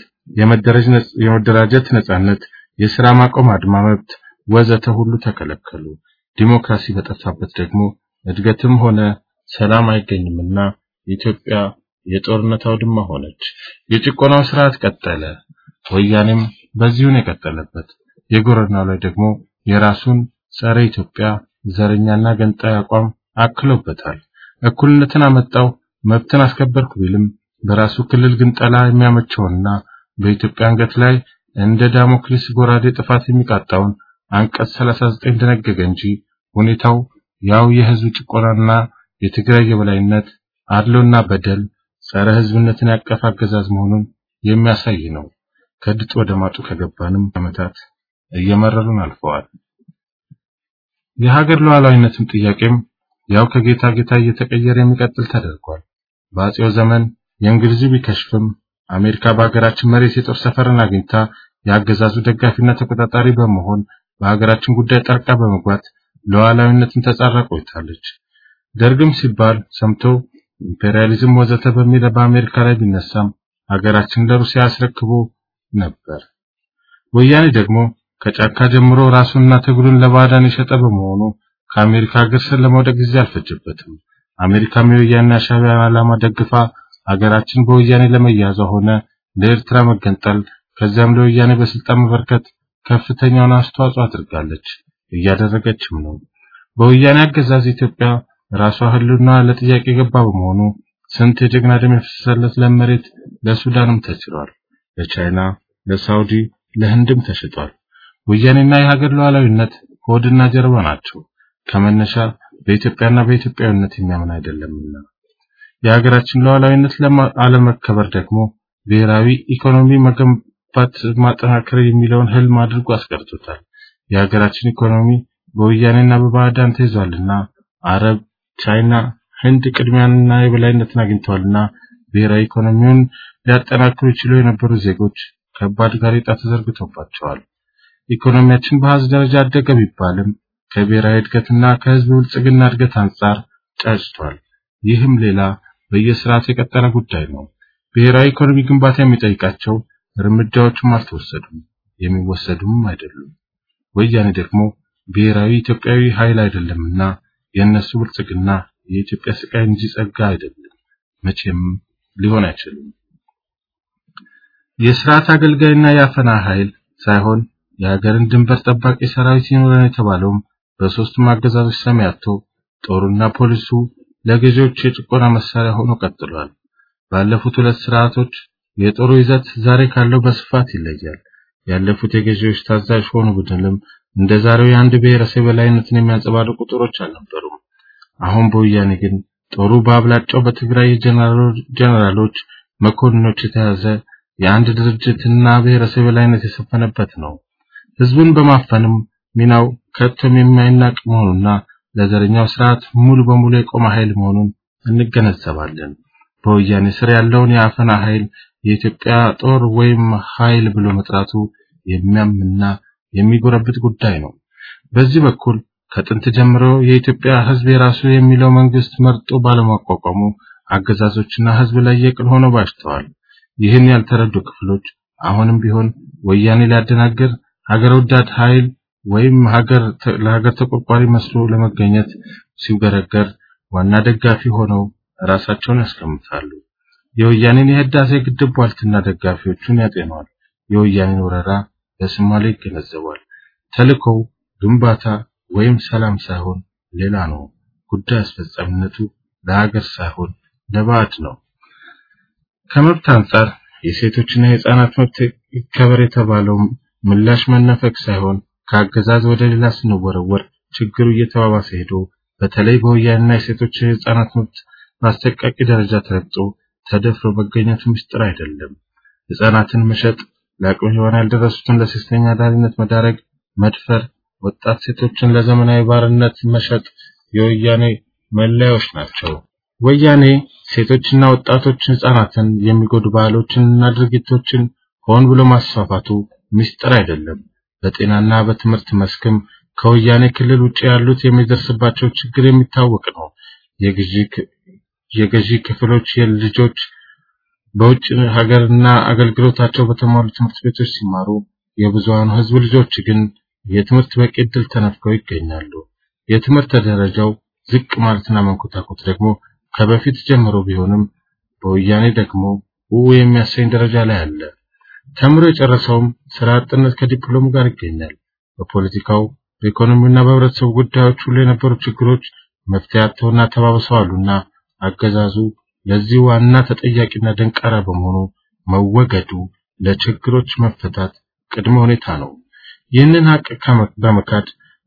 የመደራጀት ነጻነት፣ የሥራ ማቆም አድማ መብት ወዘተ ሁሉ ተከለከሉ። ዲሞክራሲ በጠፋበት ደግሞ እድገትም ሆነ ሰላም አይገኝምና ኢትዮጵያ የጦርነት አውድማ ሆነች። የጭቆናው ስርዓት ቀጠለ። ወያኔም በዚሁን የቀጠለበት የጎረናው ላይ ደግሞ የራሱን ጸረ ኢትዮጵያ ዘረኛና ገንጣይ አቋም አክሎበታል። እኩልነትን አመጣው፣ መብትን አስከበርኩ ቢልም በራሱ ክልል ግን ጠላ የሚያመቸውና በኢትዮጵያ አንገት ላይ እንደ ዳሞክሊስ ጎራዴ ጥፋት የሚቃጣውን አንቀጽ ሰላሳ ዘጠኝ ደነገገ እንጂ ሁኔታው ያው የህዝብ ጭቆናና የትግራይ የበላይነት አድሎና በደል ጸረ ህዝብነትን ያቀፈ አገዛዝ መሆኑን የሚያሳይ ነው። ከድጥ ወደ ማጡ ከገባንም አመታት እየመረሩን አልፈዋል። የሀገር ሉዓላዊነትም ጥያቄም ያው ከጌታ ጌታ እየተቀየረ የሚቀጥል ተደርጓል። በአጼው ዘመን የእንግሊዝ ቢከሽፍም አሜሪካ በሀገራችን መሬት የጦር ሰፈርን አግኝታ ያገዛዙ ደጋፊና ተቆጣጣሪ በመሆን በሀገራችን ጉዳይ ጣልቃ በመግባት ሉዓላዊነትን ተጻራ ቆይታለች። ደርግም ሲባል ሰምቶ ኢምፔሪያሊዝም ወዘተ በሚል በአሜሪካ ላይ ቢነሳም ሀገራችን ለሩሲያ አስረክቦ ነበር። ወያኔ ደግሞ ከጫካ ጀምሮ ራሱንና ትግሉን ለባዕዳን የሸጠ በመሆኑ ከአሜሪካ ሀገር ስር ለመውደቅ ጊዜ አልፈጀበትም። አሜሪካም የወያኔ ሻዕቢያ ዓላማ ደግፋ ሀገራችን በወያኔ ለመያዟ ሆነ ለኤርትራ መገንጠል ከዚያም ለወያኔ በስልጣን መበርከት ከፍተኛውን አስተዋጽኦ አድርጋለች፣ እያደረገችም ነው። በወያኔ አገዛዝ ኢትዮጵያ ራሷ ህልውና ለጥያቄ ገባ በመሆኑ ስንት የጀግና ደም የፈሰሰለት ለመሬት ለሱዳንም ተችሏል፣ ለቻይና፣ ለሳውዲ፣ ለህንድም ተሽጧል። ወያኔና የሀገር ሉዓላዊነት ሆድና ጀርባ ናቸው። ከመነሻ በኢትዮጵያና በኢትዮጵያዊነት የሚያምን አይደለምና የሀገራችን ሉዓላዊነት ለማለመከበር ደግሞ ብሔራዊ ኢኮኖሚ መገንባት ማጠናከር የሚለውን ህልም አድርጎ አስቀርቶታል። የሀገራችን ኢኮኖሚ በወያኔና በባዕዳን ተይዟልና አረብ፣ ቻይና፣ ህንድ ቅድሚያንና የበላይነትን አግኝተዋልና ብሔራዊ ኢኮኖሚውን ሊያጠናክሩ ይችሉ የነበሩ ዜጎች ከባድ ጋሬጣ ተዘርግቶባቸዋል። ኢኮኖሚያችን በአሃዝ ደረጃ አደገ ቢባልም ከብሔራዊ እድገትና ከህዝብ ብልጽግና እድገት አንጻር ጫጭቷል። ይህም ሌላ በየስርዓቱ የቀጠለ ጉዳይ ነው። ብሔራዊ ኢኮኖሚ ግንባታ የሚጠይቃቸው እርምጃዎችም አልተወሰዱም፣ የሚወሰዱም አይደሉም። ወያኔ ደግሞ ብሔራዊ ኢትዮጵያዊ ኃይል አይደለምና የነሱ ብልጽግና የኢትዮጵያ ስቃይ እንጂ ጸጋ አይደለም፣ መቼም ሊሆን አይችልም። የስርዓት አገልጋይና ያፈና ኃይል ሳይሆን የሀገርን ድንበር ጠባቂ ሰራዊት ይኖረን የተባለውም በሶስቱም አገዛዞች ሰማያቶ ጦሩና ፖሊሱ ለገዢዎች የጭቆና መሳሪያ ሆኖ ቀጥሏል። ባለፉት ሁለት ስርዓቶች የጦሩ ይዘት ዛሬ ካለው በስፋት ይለያል። ያለፉት የገዢዎች ታዛዥ ሆኑ ብንልም እንደዛሬው የአንድ ብሔረሰብ በላይነትን የሚያንጸባርቁ ጦሮች አልነበሩም። አሁን በወያኔ ግን ጦሩ በአብላጫው በትግራይ ጀነራሎች መኮንኖች የተያዘ የአንድ ድርጅትና ብሔረሰብ በላይነት የሰፈነበት ነው። ህዝቡን በማፈንም ሚናው ከቶም የማይናቅ መሆኑና ለዘረኛው ስርዓት ሙሉ በሙሉ የቆመ ኃይል መሆኑን እንገነዘባለን። በወያኔ ስር ያለውን የአፈና ኃይል የኢትዮጵያ ጦር ወይም ኃይል ብሎ መጥራቱ የሚያምና የሚጎረብት ጉዳይ ነው። በዚህ በኩል ከጥንት ጀምሮ የኢትዮጵያ ህዝብ የራሱ የሚለው መንግስት መርጦ ባለማቋቋሙ አገዛዞችና ህዝብ ላይ የቅል ሆነው ባሽተዋል። ይህን ያልተረዱ ክፍሎች አሁንም ቢሆን ወያኔ ሊያደናግር ሀገር ወዳድ ኃይል ወይም ሀገር ለሀገር ተቆርቋሪ መስሎ ለመገኘት ሲገረገር ዋና ደጋፊ ሆነው ራሳቸውን ያስቀምጣሉ። የወያኔን የህዳሴ ግድብ ዋልትና ደጋፊዎቹን ያጤኗል። የወያኔን ወረራ በሶማሌ ይገነዘባል። ተልኮው ግንባታ ወይም ሰላም ሳይሆን ሌላ ነው። ጉዳይ አስፈጻሚነቱ ለሀገር ሳይሆን ለባዕድ ነው። ከመብት አንጻር የሴቶችና የህፃናት መብት ይከበር የተባለው ምላሽ መነፈቅ ሳይሆን ከአገዛዝ ወደ ሌላ ስንወረወር ችግሩ እየተባባሰ ሄዶ በተለይ በወያኔና የሴቶች የህፃናት መብት በአሰቃቂ ደረጃ ተረግጦ ተደፍሮ መገኘቱ ምስጢር አይደለም። ህፃናትን መሸጥ፣ ለአቅመ ሔዋን ያልደረሱትን ለሴተኛ አዳሪነት መዳረግ፣ መድፈር፣ ወጣት ሴቶችን ለዘመናዊ ባርነት መሸጥ የወያኔ መለያዎች ናቸው። ወያኔ ሴቶችና ወጣቶች ህፃናትን የሚጎዱ ባህሎችንና ድርጊቶችን ሆን ብሎ ማስፋፋቱ ምስጢር አይደለም። በጤናና በትምህርት መስክም ከወያኔ ክልል ውጪ ያሉት የሚደርስባቸው ችግር የሚታወቅ ነው። የግዢ የገዢ ክፍሎች የልጆች በውጭ ሀገርና አገልግሎታቸው በተሟሉ ትምህርት ቤቶች ሲማሩ የብዙሃኑ ህዝብ ልጆች ግን የትምህርት በቂ ዕድል ተነፍገው ይገኛሉ። የትምህርት ደረጃው ዝቅ ማለትና መንኮታኮት ደግሞ ከበፊት ጀምሮ ቢሆንም በወያኔ ደግሞ ው የሚያሰኝ ደረጃ ላይ አለ። ተምሮ የጨረሰውም ስራ አጥነት ከዲፕሎም ጋር ይገኛል። በፖለቲካው በኢኮኖሚውና በህብረተሰቡ ጉዳዮች ሁሉ የነበሩ ችግሮች መፍትሄ አጥተውና ተባብሰዋልና አገዛዙ ለዚህ ዋና ተጠያቂና ደንቃራ በመሆኑ መወገዱ ለችግሮች መፈታት ቅድመ ሁኔታ ነው። ይህንን ሀቅ በመካድ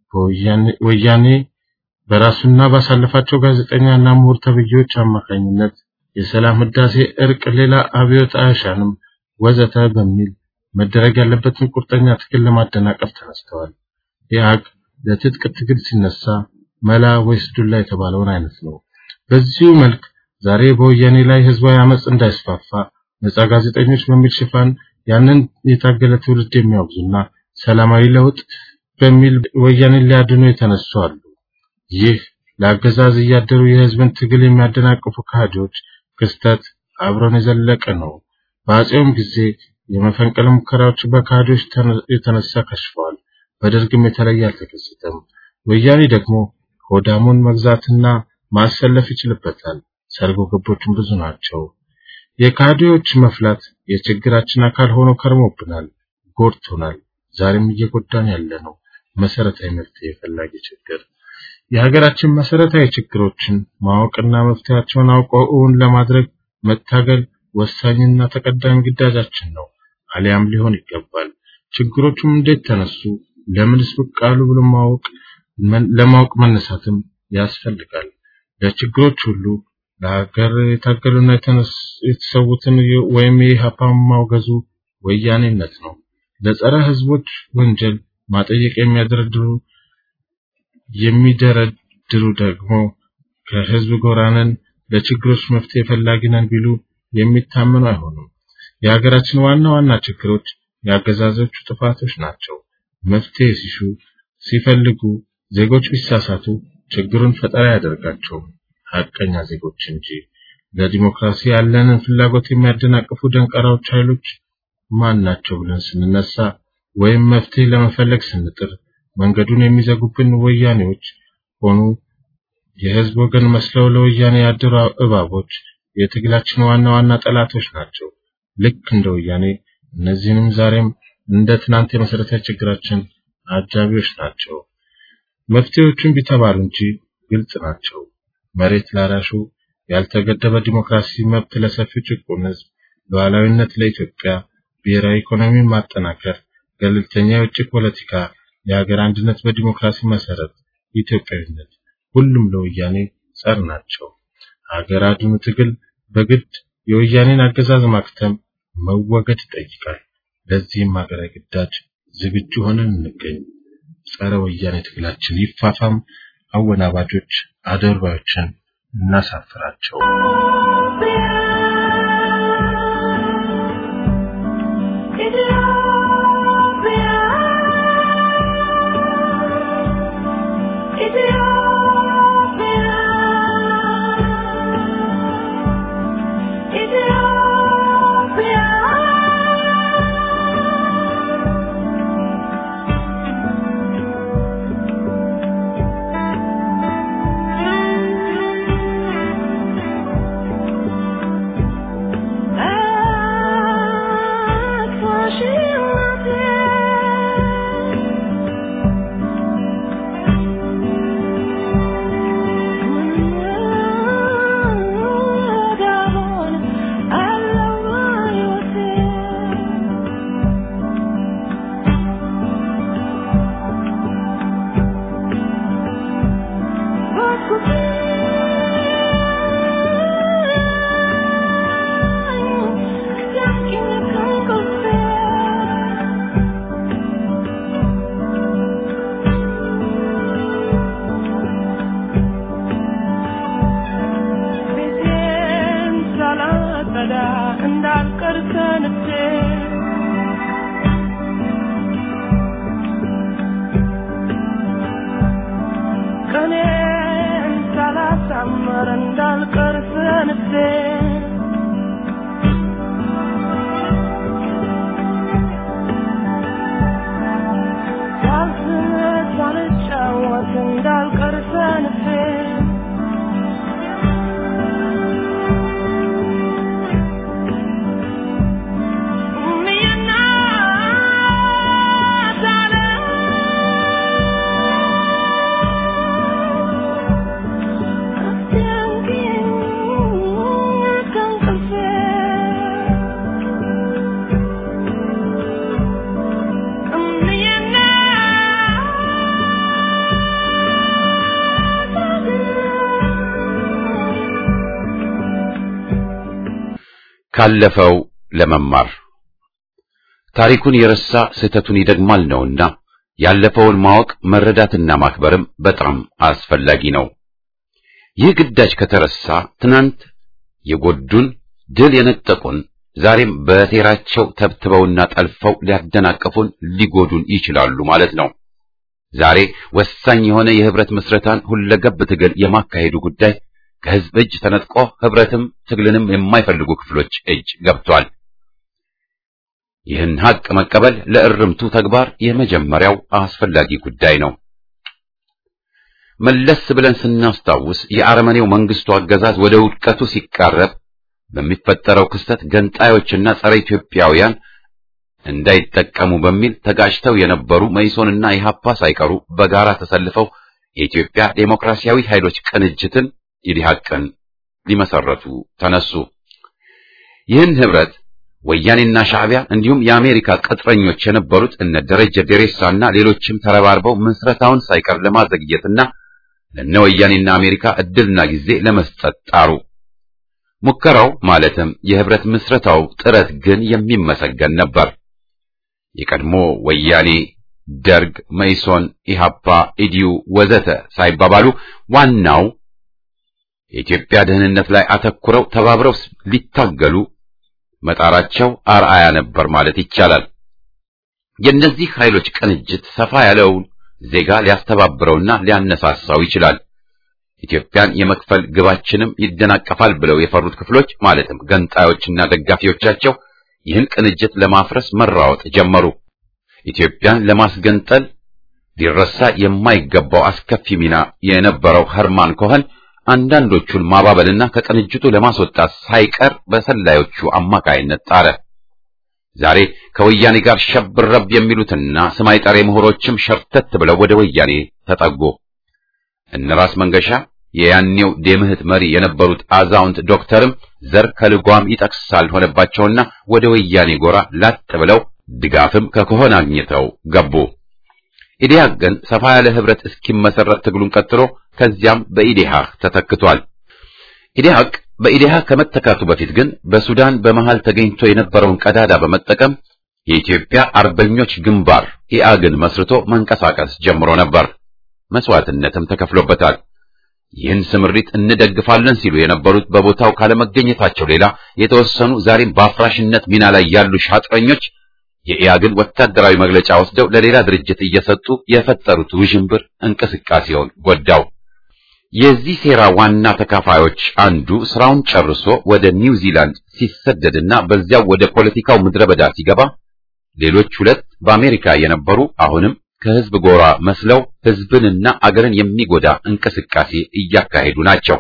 ወያኔ በራሱና ባሳለፋቸው ጋዜጠኛና ምሁር ተብዬዎች አማካኝነት የሰላም ህዳሴ እርቅ ሌላ አብዮት አያሻንም ወዘተ በሚል መደረግ ያለበትን ቁርጠኛ ትግል ለማደናቀፍ ተነስተዋል። ይህ ለትጥቅ ትግል ሲነሳ መላ ወይስ ዱላ የተባለውን አይነት ነው። በዚሁ መልክ ዛሬ በወያኔ ላይ ህዝባዊ አመጽ እንዳይስፋፋ ነፃ ጋዜጠኞች በሚል ሽፋን ያንን የታገለ ትውልድ የሚያወግዙና ሰላማዊ ለውጥ በሚል ወያኔን ሊያድኑ የተነሱ አሉ። ይህ ለአገዛዝ እያደሩ የህዝብን ትግል የሚያደናቅፉ ካህዶች ክስተት አብሮን የዘለቀ ነው። በአጼውም ጊዜ የመፈንቅለ ሙከራዎች በካህዶች የተነሳ ከሽፈዋል። በደርግም የተለየ አልተከሰተም። ወያኔ ደግሞ ሆዳሙን መግዛትና ማሰለፍ ይችልበታል። ሰርጎ ገቦችም ብዙ ናቸው። የካህዶች መፍላት የችግራችን አካል ሆኖ ከርሞብናል፣ ጎድቶናል። ዛሬም እየጎዳን ያለ ነው። መሰረታዊ መፍትሄ ፈላጊ ችግር የሀገራችን መሰረታዊ ችግሮችን ማወቅና መፍትሄያቸውን አውቀውን ለማድረግ መታገል ወሳኝና ተቀዳሚ ግዳጃችን ነው። አሊያም ሊሆን ይገባል። ችግሮቹም እንዴት ተነሱ፣ ለምንስ በቃሉ ብሎ ማወቅ ለማወቅ መነሳትም ያስፈልጋል። ለችግሮች ሁሉ ለሀገር የታገሉና የተሰዉትን ወይም የኢህአፓን ማውገዙ ወያኔነት ነው። ለጸረ ህዝቦች ወንጀል ማጠየቅ የሚያደርድሩ የሚደረድሩ ደግሞ ከህዝብ ጎራነን ለችግሮች መፍትሄ ፈላጊ ነን ቢሉ የሚታመኑ አይሆኑም። የሀገራችን ዋና ዋና ችግሮች የአገዛዞቹ ጥፋቶች ናቸው። መፍትሄ ሲሹ ሲፈልጉ ዜጎች ቢሳሳቱ ችግሩን ፈጠራ ያደርጋቸው ሐቀኛ ዜጎች እንጂ ለዲሞክራሲ ያለንን ፍላጎት የሚያደናቅፉ ደንቀራዎች ኃይሎች ማን ናቸው ብለን ስንነሳ ወይም መፍትሄ ለመፈለግ ስንጥር መንገዱን የሚዘጉብን ወያኔዎች ሆኑ የህዝብ ወገን መስለው ለወያኔ ያደሩ እባቦች የትግላችን ዋና ዋና ጠላቶች ናቸው። ልክ እንደ ወያኔ እነዚህንም ዛሬም እንደ ትናንት የመሰረታዊ ችግራችን አጃቢዎች ናቸው። መፍትሄዎቹን ቢተባሉ እንጂ ግልጽ ናቸው። መሬት ላራሹ፣ ያልተገደበ ዲሞክራሲ መብት ለሰፊው ጭቁን ህዝብ፣ ሉዓላዊነት ለኢትዮጵያ፣ ብሔራዊ ኢኮኖሚ ማጠናከር፣ ገለልተኛ የውጭ ፖለቲካ፣ የሀገር አንድነት በዲሞክራሲ መሰረት፣ ኢትዮጵያዊነት ሁሉም ለወያኔ ጸር ናቸው። ሀገር አድኑ ትግል በግድ የወያኔን አገዛዝ ማክተም መወገድ ይጠይቃል። ለዚህም ሀገራዊ ግዳጅ ዝግጁ ሆነን እንገኝ። ጸረ ወያኔ ትግላችን ይፋፋም። አወናባጆች አደርባዮችን እናሳፍራቸው። ካለፈው ለመማር ታሪኩን የረሳ ስህተቱን ይደግማል ነውና ያለፈውን ማወቅ መረዳትና ማክበርም በጣም አስፈላጊ ነው። ይህ ግዳጅ ከተረሳ ትናንት የጎዱን ድል የነጠቁን ዛሬም በሴራቸው ተብትበውና ጠልፈው ሊያደናቀፉን ሊጎዱን ይችላሉ ማለት ነው። ዛሬ ወሳኝ የሆነ የህብረት ምስረታን ሁለገብ ትግል የማካሄዱ ጉዳይ ከህዝብ እጅ ተነጥቆ ህብረትም ትግልንም የማይፈልጉ ክፍሎች እጅ ገብቷል። ይህን ሀቅ መቀበል ለእርምቱ ተግባር የመጀመሪያው አስፈላጊ ጉዳይ ነው። መለስ ብለን ስናስታውስ የአረመኔው መንግስቱ አገዛዝ ወደ ውድቀቱ ሲቃረብ በሚፈጠረው ክስተት ገንጣዮችና ጸረ ኢትዮጵያውያን እንዳይጠቀሙ በሚል ተጋጭተው የነበሩ መኢሶንና ኢህአፓ ሳይቀሩ በጋራ ተሰልፈው የኢትዮጵያ ዴሞክራሲያዊ ኃይሎች ቅንጅትን ኢዲሃቅን ሊመሰረቱ ተነሱ። ይህን ህብረት ወያኔና ሻዕቢያ እንዲሁም የአሜሪካ ቅጥረኞች የነበሩት እነ ደረጀ ደሬሳና ሌሎችም ተረባርበው ምስረታውን ሳይቀር ለማዘግየትና ለነ ወያኔና አሜሪካ እድልና ጊዜ ለመስጠት ጣሩ። ሙከራው ማለትም የህብረት ምስረታው ጥረት ግን የሚመሰገን ነበር። የቀድሞ ወያኔ፣ ደርግ፣ መኢሶን፣ ኢህአፓ፣ ኢዲዩ ወዘተ ሳይባባሉ ዋናው የኢትዮጵያ ደህንነት ላይ አተኩረው ተባብረው ሊታገሉ መጣራቸው አርአያ ነበር ማለት ይቻላል። የእነዚህ ኃይሎች ቅንጅት ሰፋ ያለውን ዜጋ ሊያስተባብረውና ሊያነሳሳው ይችላል። ኢትዮጵያን የመክፈል ግባችንም ይደናቀፋል ብለው የፈሩት ክፍሎች ማለትም ገንጣዮችና ደጋፊዎቻቸው ይህን ቅንጅት ለማፍረስ መራወጥ ጀመሩ። ኢትዮጵያን ለማስገንጠል ሊረሳ የማይገባው አስከፊ ሚና የነበረው ኸርማን ኮኸን አንዳንዶቹን ማባበልና ከቅንጅቱ ለማስወጣት ሳይቀር በሰላዮቹ አማካይነት ጣረ። ዛሬ ከወያኔ ጋር ሸብረብ የሚሉትና ስማይ ጠሬ ምሁሮችም ሸርተት ብለው ወደ ወያኔ ተጠጉ። እነራስ መንገሻ የያኔው ደምህት መሪ የነበሩት አዛውንት ዶክተርም ዘር ከልጓም ይጠቅሳል ሆነባቸውና ወደ ወያኔ ጎራ ላጥ ብለው ድጋፍም ከኮሆን አግኝተው ገቡ። ኢዲሃቅ ግን ሰፋ ያለ ህብረት እስኪመሰረት ትግሉን ቀጥሎ ከዚያም በኢዲሃቅ ተተክቷል። ኢዲሃቅ በኢዲሃቅ ከመተካቱ በፊት ግን በሱዳን በመሃል ተገኝቶ የነበረውን ቀዳዳ በመጠቀም የኢትዮጵያ አርበኞች ግንባር ኢአግን መስርቶ መንቀሳቀስ ጀምሮ ነበር። መስዋዕትነትም ተከፍሎበታል። ይህን ስምሪት እንደግፋለን ሲሉ የነበሩት በቦታው ካለመገኘታቸው ሌላ የተወሰኑ ዛሬም በአፍራሽነት ሚና ላይ ያሉ ሻጥረኞች የኢአግን ወታደራዊ መግለጫ ወስደው ለሌላ ድርጅት እየሰጡ የፈጠሩት ውዥንብር እንቅስቃሴውን ጎዳው። የዚህ ሴራ ዋና ተካፋዮች አንዱ ስራውን ጨርሶ ወደ ኒውዚላንድ ሲሰደድና በዚያው ወደ ፖለቲካው ምድረበዳ ሲገባ፣ ሌሎች ሁለት በአሜሪካ የነበሩ አሁንም ከህዝብ ጎራ መስለው ህዝብንና አገርን የሚጎዳ እንቅስቃሴ እያካሄዱ ናቸው።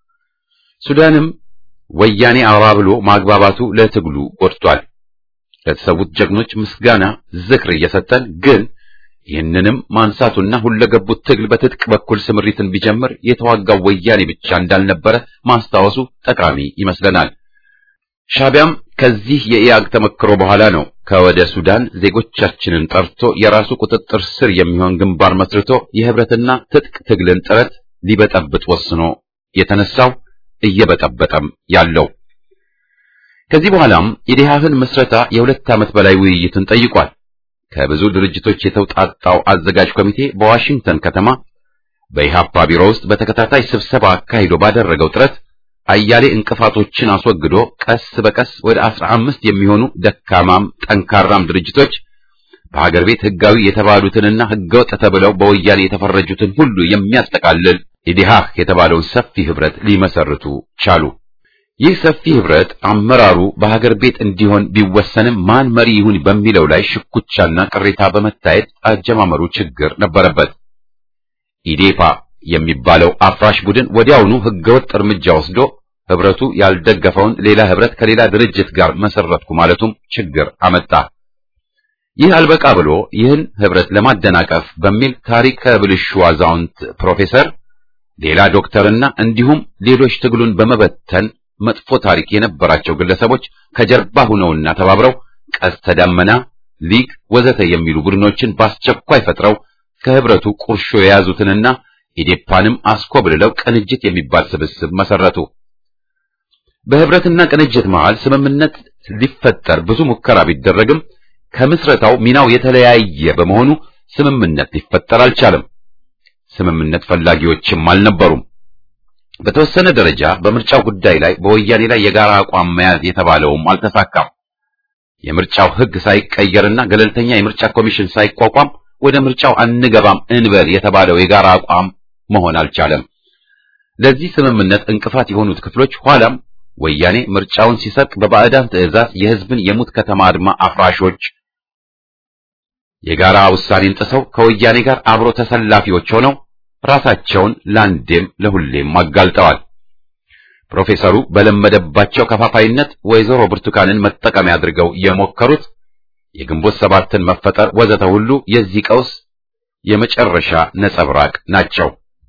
ሱዳንም ወያኔ አባብሎ ማግባባቱ ለትግሉ ጎድቷል። ለተሰዉት ጀግኖች ምስጋና ዝክር እየሰጠን ግን ይህንንም ማንሳቱና ሁለገቡት ትግል በትጥቅ በኩል ስምሪትን ቢጀምር የተዋጋው ወያኔ ብቻ እንዳልነበረ ማስታወሱ ጠቃሚ ይመስለናል። ሻዕቢያም ከዚህ የኢአግ ተመክሮ በኋላ ነው ከወደ ሱዳን ዜጎቻችንን ጠርቶ የራሱ ቁጥጥር ስር የሚሆን ግንባር መስርቶ የህብረትና ትጥቅ ትግልን ጥረት ሊበጠብጥ ወስኖ የተነሳው እየበጠበጠም ያለው። ከዚህ በኋላም ኢዲሃቅን መስረታ የሁለት ዓመት በላይ ውይይትን ጠይቋል። ከብዙ ድርጅቶች የተውጣጣው አዘጋጅ ኮሚቴ በዋሽንግተን ከተማ በኢህአፓ ቢሮ ውስጥ በተከታታይ ስብሰባ አካሂዶ ባደረገው ጥረት አያሌ እንቅፋቶችን አስወግዶ ቀስ በቀስ ወደ አስራ አምስት የሚሆኑ ደካማም ጠንካራም ድርጅቶች በሀገር ቤት ህጋዊ የተባሉትንና ህገወጥ ተብለው በወያኔ የተፈረጁትን ሁሉ የሚያጠቃልል ኢዲሃቅ የተባለውን ሰፊ ህብረት ሊመሰርቱ ቻሉ። ይህ ሰፊ ህብረት አመራሩ በሀገር ቤት እንዲሆን ቢወሰንም ማን መሪ ይሁን በሚለው ላይ ሽኩቻና ቅሬታ በመታየት አጀማመሩ ችግር ነበረበት። ኢዴፓ የሚባለው አፍራሽ ቡድን ወዲያውኑ ህገወጥ እርምጃ ወስዶ ህብረቱ ያልደገፈውን ሌላ ህብረት ከሌላ ድርጅት ጋር መሰረትኩ ማለቱም ችግር አመጣ። ይህ አልበቃ ብሎ ይህን ህብረት ለማደናቀፍ በሚል ታሪክ ብልሹ አዛውንት ፕሮፌሰር፣ ሌላ ዶክተርና እንዲሁም ሌሎች ትግሉን በመበተን መጥፎ ታሪክ የነበራቸው ግለሰቦች ከጀርባ ሆነውና ተባብረው ቀስተ ደመና፣ ሊግ ወዘተ የሚሉ ቡድኖችን በአስቸኳይ ፈጥረው ከህብረቱ ቁርሾ የያዙትንና ኢዴፓንም አስኮብልለው ቅንጅት የሚባል ስብስብ መሰረቱ። በህብረትና ቅንጅት መሃል ስምምነት ሊፈጠር ብዙ ሙከራ ቢደረግም ከምስረታው ሚናው የተለያየ በመሆኑ ስምምነት ሊፈጠር አልቻለም። ስምምነት ፈላጊዎችም አልነበሩም። በተወሰነ ደረጃ በምርጫው ጉዳይ ላይ በወያኔ ላይ የጋራ አቋም መያዝ የተባለውም አልተሳካም። የምርጫው ሕግ ሳይቀየርና ገለልተኛ የምርጫ ኮሚሽን ሳይቋቋም ወደ ምርጫው አንገባም እንበል የተባለው የጋራ አቋም መሆን አልቻለም። ለዚህ ስምምነት እንቅፋት የሆኑት ክፍሎች ኋላም ወያኔ ምርጫውን ሲሰርቅ በባዕዳን ትዕዛዝ የሕዝብን የሙት ከተማ አድማ አፍራሾች የጋራ ውሳኔን ጥሰው ከወያኔ ጋር አብሮ ተሰላፊዎች ሆነው ራሳቸውን ለአንዴም ለሁሌም አጋልጠዋል። ፕሮፌሰሩ በለመደባቸው ከፋፋይነት ወይዘሮ ብርቱካንን መጠቀሚያ አድርገው የሞከሩት የግንቦት ሰባትን መፈጠር ወዘተ ሁሉ የዚህ ቀውስ የመጨረሻ ነጸብራቅ ናቸው።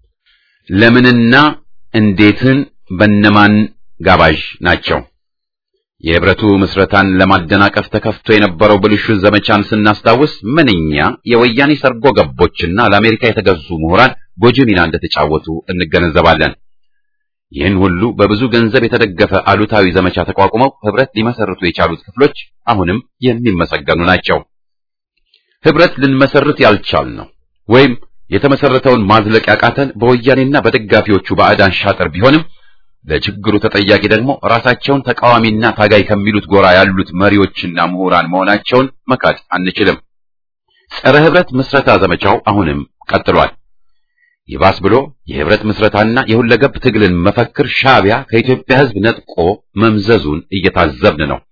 ለምንና እንዴትን በነማን ጋባዥ ናቸው? የህብረቱ ምስረታን ለማደናቀፍ ተከፍቶ የነበረው ብልሹ ዘመቻን ስናስታውስ ምንኛ የወያኔ ሰርጎ ገቦችና ለአሜሪካ የተገዙ ምሁራን ጎጂ ሚና እንደተጫወቱ እንገነዘባለን። ይህን ሁሉ በብዙ ገንዘብ የተደገፈ አሉታዊ ዘመቻ ተቋቁመው ህብረት ሊመሰርቱ የቻሉት ክፍሎች አሁንም የሚመሰገኑ ናቸው። ህብረት ልንመሰርት ያልቻልነው ወይም የተመሰረተውን ማዝለቅ ያቃተን በወያኔና በደጋፊዎቹ ባዕዳን ሻጥር ቢሆንም ለችግሩ ተጠያቂ ደግሞ ራሳቸውን ተቃዋሚና ታጋይ ከሚሉት ጎራ ያሉት መሪዎችና ምሁራን መሆናቸውን መካድ አንችልም። ጸረ ህብረት ምስረታ ዘመቻው አሁንም ቀጥሏል። ይባስ ብሎ የህብረት ምስረታና የሁለገብ ትግልን መፈክር ሻዕቢያ ከኢትዮጵያ ህዝብ ነጥቆ መምዘዙን እየታዘብን ነው።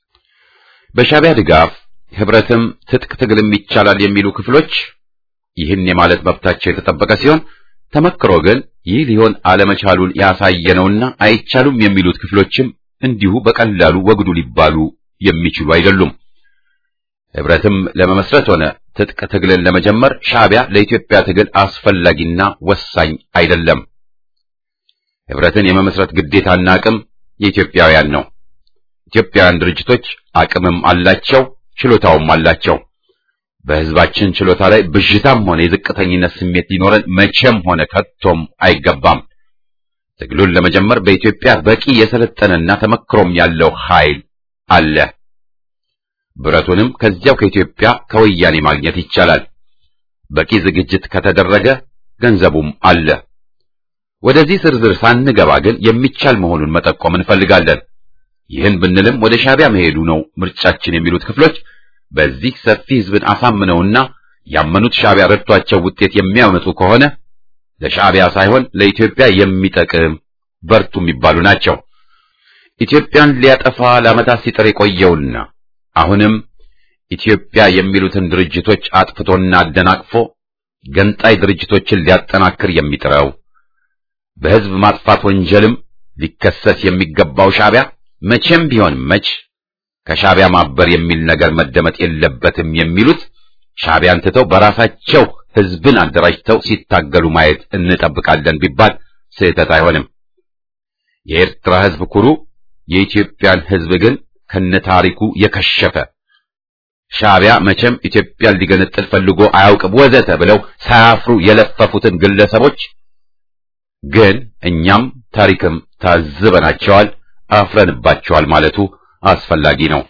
በሻዕቢያ ድጋፍ ህብረትም ትጥቅ ትግልም ይቻላል የሚሉ ክፍሎች ይህን የማለት መብታቸው የተጠበቀ ሲሆን ተመክሮ ግን ይህ ሊሆን አለመቻሉን ያሳየነውና አይቻሉም የሚሉት ክፍሎችም እንዲሁ በቀላሉ ወግዱ ሊባሉ የሚችሉ አይደሉም። ህብረትም ለመመስረት ሆነ ትጥቅ ትግልን ለመጀመር ሻዕቢያ ለኢትዮጵያ ትግል አስፈላጊና ወሳኝ አይደለም። ህብረትን የመመስረት ግዴታና አቅም የኢትዮጵያውያን ነው። ኢትዮጵያውያን ድርጅቶች አቅምም አላቸው፣ ችሎታውም አላቸው። በህዝባችን ችሎታ ላይ ብዥታም ሆነ የዝቅተኝነት ስሜት ሊኖረን መቼም ሆነ ከቶም አይገባም። ትግሉን ለመጀመር በኢትዮጵያ በቂ የሰለጠነና ተመክሮም ያለው ኃይል አለ። ብረቱንም ከዚያው ከኢትዮጵያ ከወያኔ ማግኘት ይቻላል። በቂ ዝግጅት ከተደረገ ገንዘቡም አለ። ወደዚህ ዝርዝር ሳንገባ ግን የሚቻል መሆኑን መጠቆም እንፈልጋለን። ይህን ብንልም ወደ ሻዕቢያ መሄዱ ነው ምርጫችን የሚሉት ክፍሎች በዚህ ሰፊ ህዝብን አሳምነውና ያመኑት ሻዕቢያ ረድቷቸው ውጤት የሚያመጡ ከሆነ ለሻዕቢያ ሳይሆን ለኢትዮጵያ የሚጠቅም በርቱ የሚባሉ ናቸው። ኢትዮጵያን ሊያጠፋ ለዓመታት ሲጥር የቆየውና አሁንም ኢትዮጵያ የሚሉትን ድርጅቶች አጥፍቶና አደናቅፎ ገንጣይ ድርጅቶችን ሊያጠናክር የሚጥረው በህዝብ ማጥፋት ወንጀልም ሊከሰስ የሚገባው ሻዕቢያ መቼም ቢሆን መች ከሻዕቢያ ማበር የሚል ነገር መደመጥ የለበትም የሚሉት ሻዕቢያን ትተው በራሳቸው ህዝብን አደራጅተው ሲታገሉ ማየት እንጠብቃለን ቢባል ስህተት አይሆንም። የኤርትራ ህዝብ ኩሩ፣ የኢትዮጵያን ህዝብ ግን ከነታሪኩ የከሸፈ ሻዕቢያ መቼም ኢትዮጵያን ሊገነጥል ፈልጎ አያውቅም ወዘተ ብለው ሳያፍሩ የለፈፉትን ግለሰቦች ግን እኛም ታሪክም ታዝበናቸዋል፣ አፍረንባቸዋል ማለቱ አስፈላጊ ነው።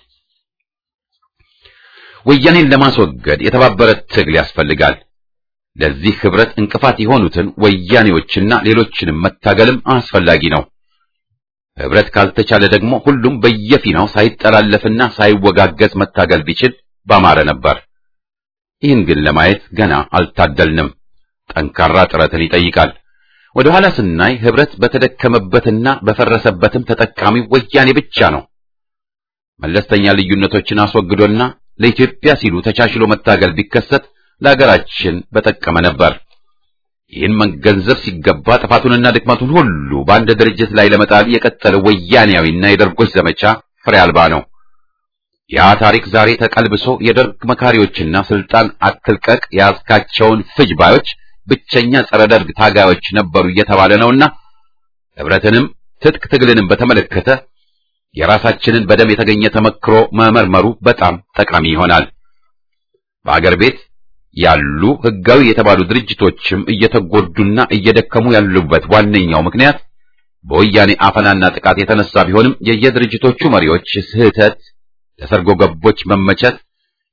ወያኔን ለማስወገድ የተባበረ ትግል ያስፈልጋል። ለዚህ ህብረት እንቅፋት የሆኑትን ወያኔዎችና ሌሎችንም መታገልም አስፈላጊ ነው። ህብረት ካልተቻለ ደግሞ ሁሉም በየፊናው ሳይጠላለፍና ሳይወጋገዝ መታገል ቢችል ባማረ ነበር። ይህን ግን ለማየት ገና አልታደልንም። ጠንካራ ጥረትን ይጠይቃል። ወደ ኋላ ስናይ ህብረት በተደከመበትና በፈረሰበትም ተጠቃሚው ወያኔ ብቻ ነው። መለስተኛ ልዩነቶችን አስወግዶና ለኢትዮጵያ ሲሉ ተቻችሎ መታገል ቢከሰት ለሀገራችን በጠቀመ ነበር። ይህን መገንዘብ ሲገባ ጥፋቱንና ድክመቱን ሁሉ በአንድ ድርጅት ላይ ለመጣል የቀጠለው ወያኔያዊና የደርጎች ዘመቻ ፍሬ አልባ ነው። ያ ታሪክ ዛሬ ተቀልብሶ የደርግ መካሪዎችና ስልጣን አትልቀቅ ያዝካቸውን ፍጅ ባዮች ብቸኛ ጸረ ደርግ ታጋዮች ነበሩ እየተባለ ነውና ህብረትንም ትጥቅ ትግልንም በተመለከተ የራሳችንን በደም የተገኘ ተመክሮ መመርመሩ በጣም ጠቃሚ ይሆናል። በአገር ቤት ያሉ ህጋዊ የተባሉ ድርጅቶችም እየተጎዱና እየደከሙ ያሉበት ዋነኛው ምክንያት በወያኔ አፈናና ጥቃት የተነሳ ቢሆንም የየድርጅቶቹ መሪዎች ስህተት፣ ለሰርጎ ገቦች መመቸት፣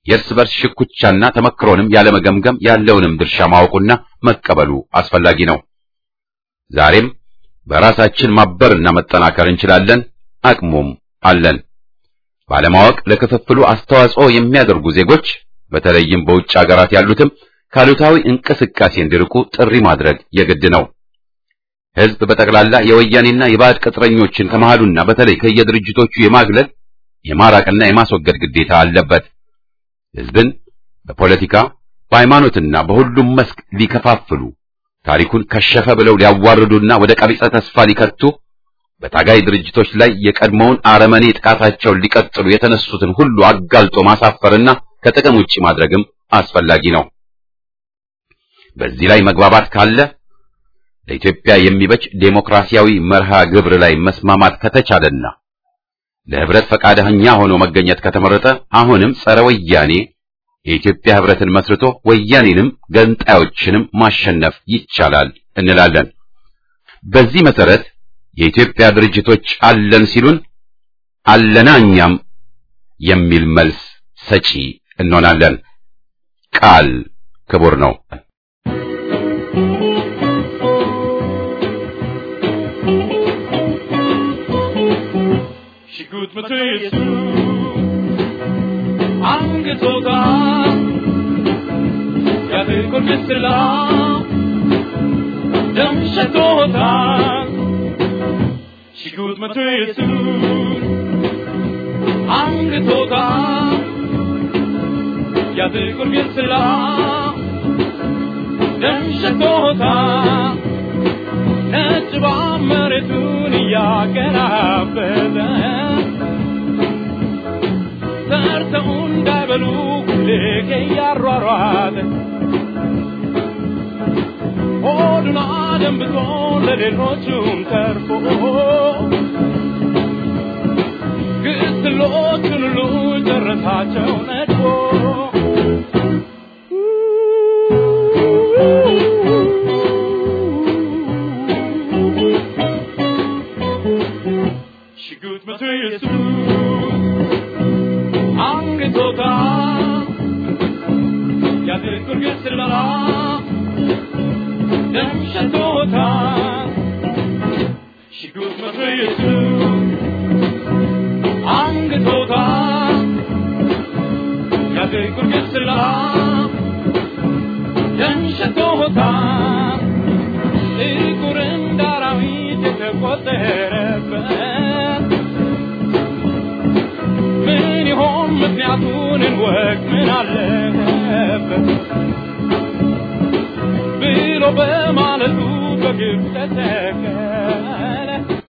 የእርስ በርስ ሽኩቻና ተመክሮንም ያለመገምገም ያለውንም ድርሻ ማወቁና መቀበሉ አስፈላጊ ነው። ዛሬም በራሳችን ማበርና መጠናከር እንችላለን፣ አቅሙም አለን። ባለማወቅ ለክፍፍሉ አስተዋጽኦ የሚያደርጉ ዜጎች በተለይም በውጭ ሀገራት ያሉትም ካሉታዊ እንቅስቃሴ እንዲርቁ ጥሪ ማድረግ የግድ ነው። ሕዝብ በጠቅላላ የወያኔና የባዕድ ቅጥረኞችን ከመሃሉና በተለይ ከየድርጅቶቹ የማግለል የማራቅና የማስወገድ ግዴታ አለበት። ሕዝብን በፖለቲካ በሃይማኖትና በሁሉም መስክ ሊከፋፍሉ ታሪኩን ከሸፈ ብለው ሊያዋርዱና ወደ ቀቢጸ ተስፋ ሊከቱ በታጋይ ድርጅቶች ላይ የቀድሞውን አረመኔ ጥቃታቸውን ሊቀጥሉ የተነሱትን ሁሉ አጋልጦ ማሳፈርና ከጥቅም ውጪ ማድረግም አስፈላጊ ነው። በዚህ ላይ መግባባት ካለ ለኢትዮጵያ የሚበጅ ዴሞክራሲያዊ መርሃ ግብር ላይ መስማማት ከተቻለና ለህብረት ፈቃደኛ ሆኖ መገኘት ከተመረጠ አሁንም ጸረ ወያኔ የኢትዮጵያ ህብረትን መስርቶ ወያኔንም ገንጣዮችንም ማሸነፍ ይቻላል እንላለን። በዚህ መሰረት የኢትዮጵያ ድርጅቶች አለን ሲሉን አለና እኛም የሚል መልስ ሰጪ እንሆናለን። ቃል ክቡር ነው። ሽጉጥ መትየሱ አንገቶታ ያበቆ ምስላ ደምሸቶታ ሽጉጥ መትየሱ አንገቶታ ያበቆ ምስላ ደምሸቶታ ነጭባ መሬቱን ያገራበለ ሰርተው እንዳይበሉ ልክ ያሯሯጥ ሆዱን አደንብቶ ለሌሎቹም ተርፎ ግስሎቹን ሁሉ ጨረሳቸው ነድፎ ሽጉጥ መትየሱ አንገቶታ ያበቆ ምስላ ደምሸቶታ ሽጉጥ መትየሱ አንገቶታ ያበቆ ምስላ ደምሸቶታ ጥቁር እንደ አራዊት የተቆጠረበት ምን ይሆን ምክንያቱን እንወቅ ምን አለበት ብሎ በማለቱ በግብ ተተከለ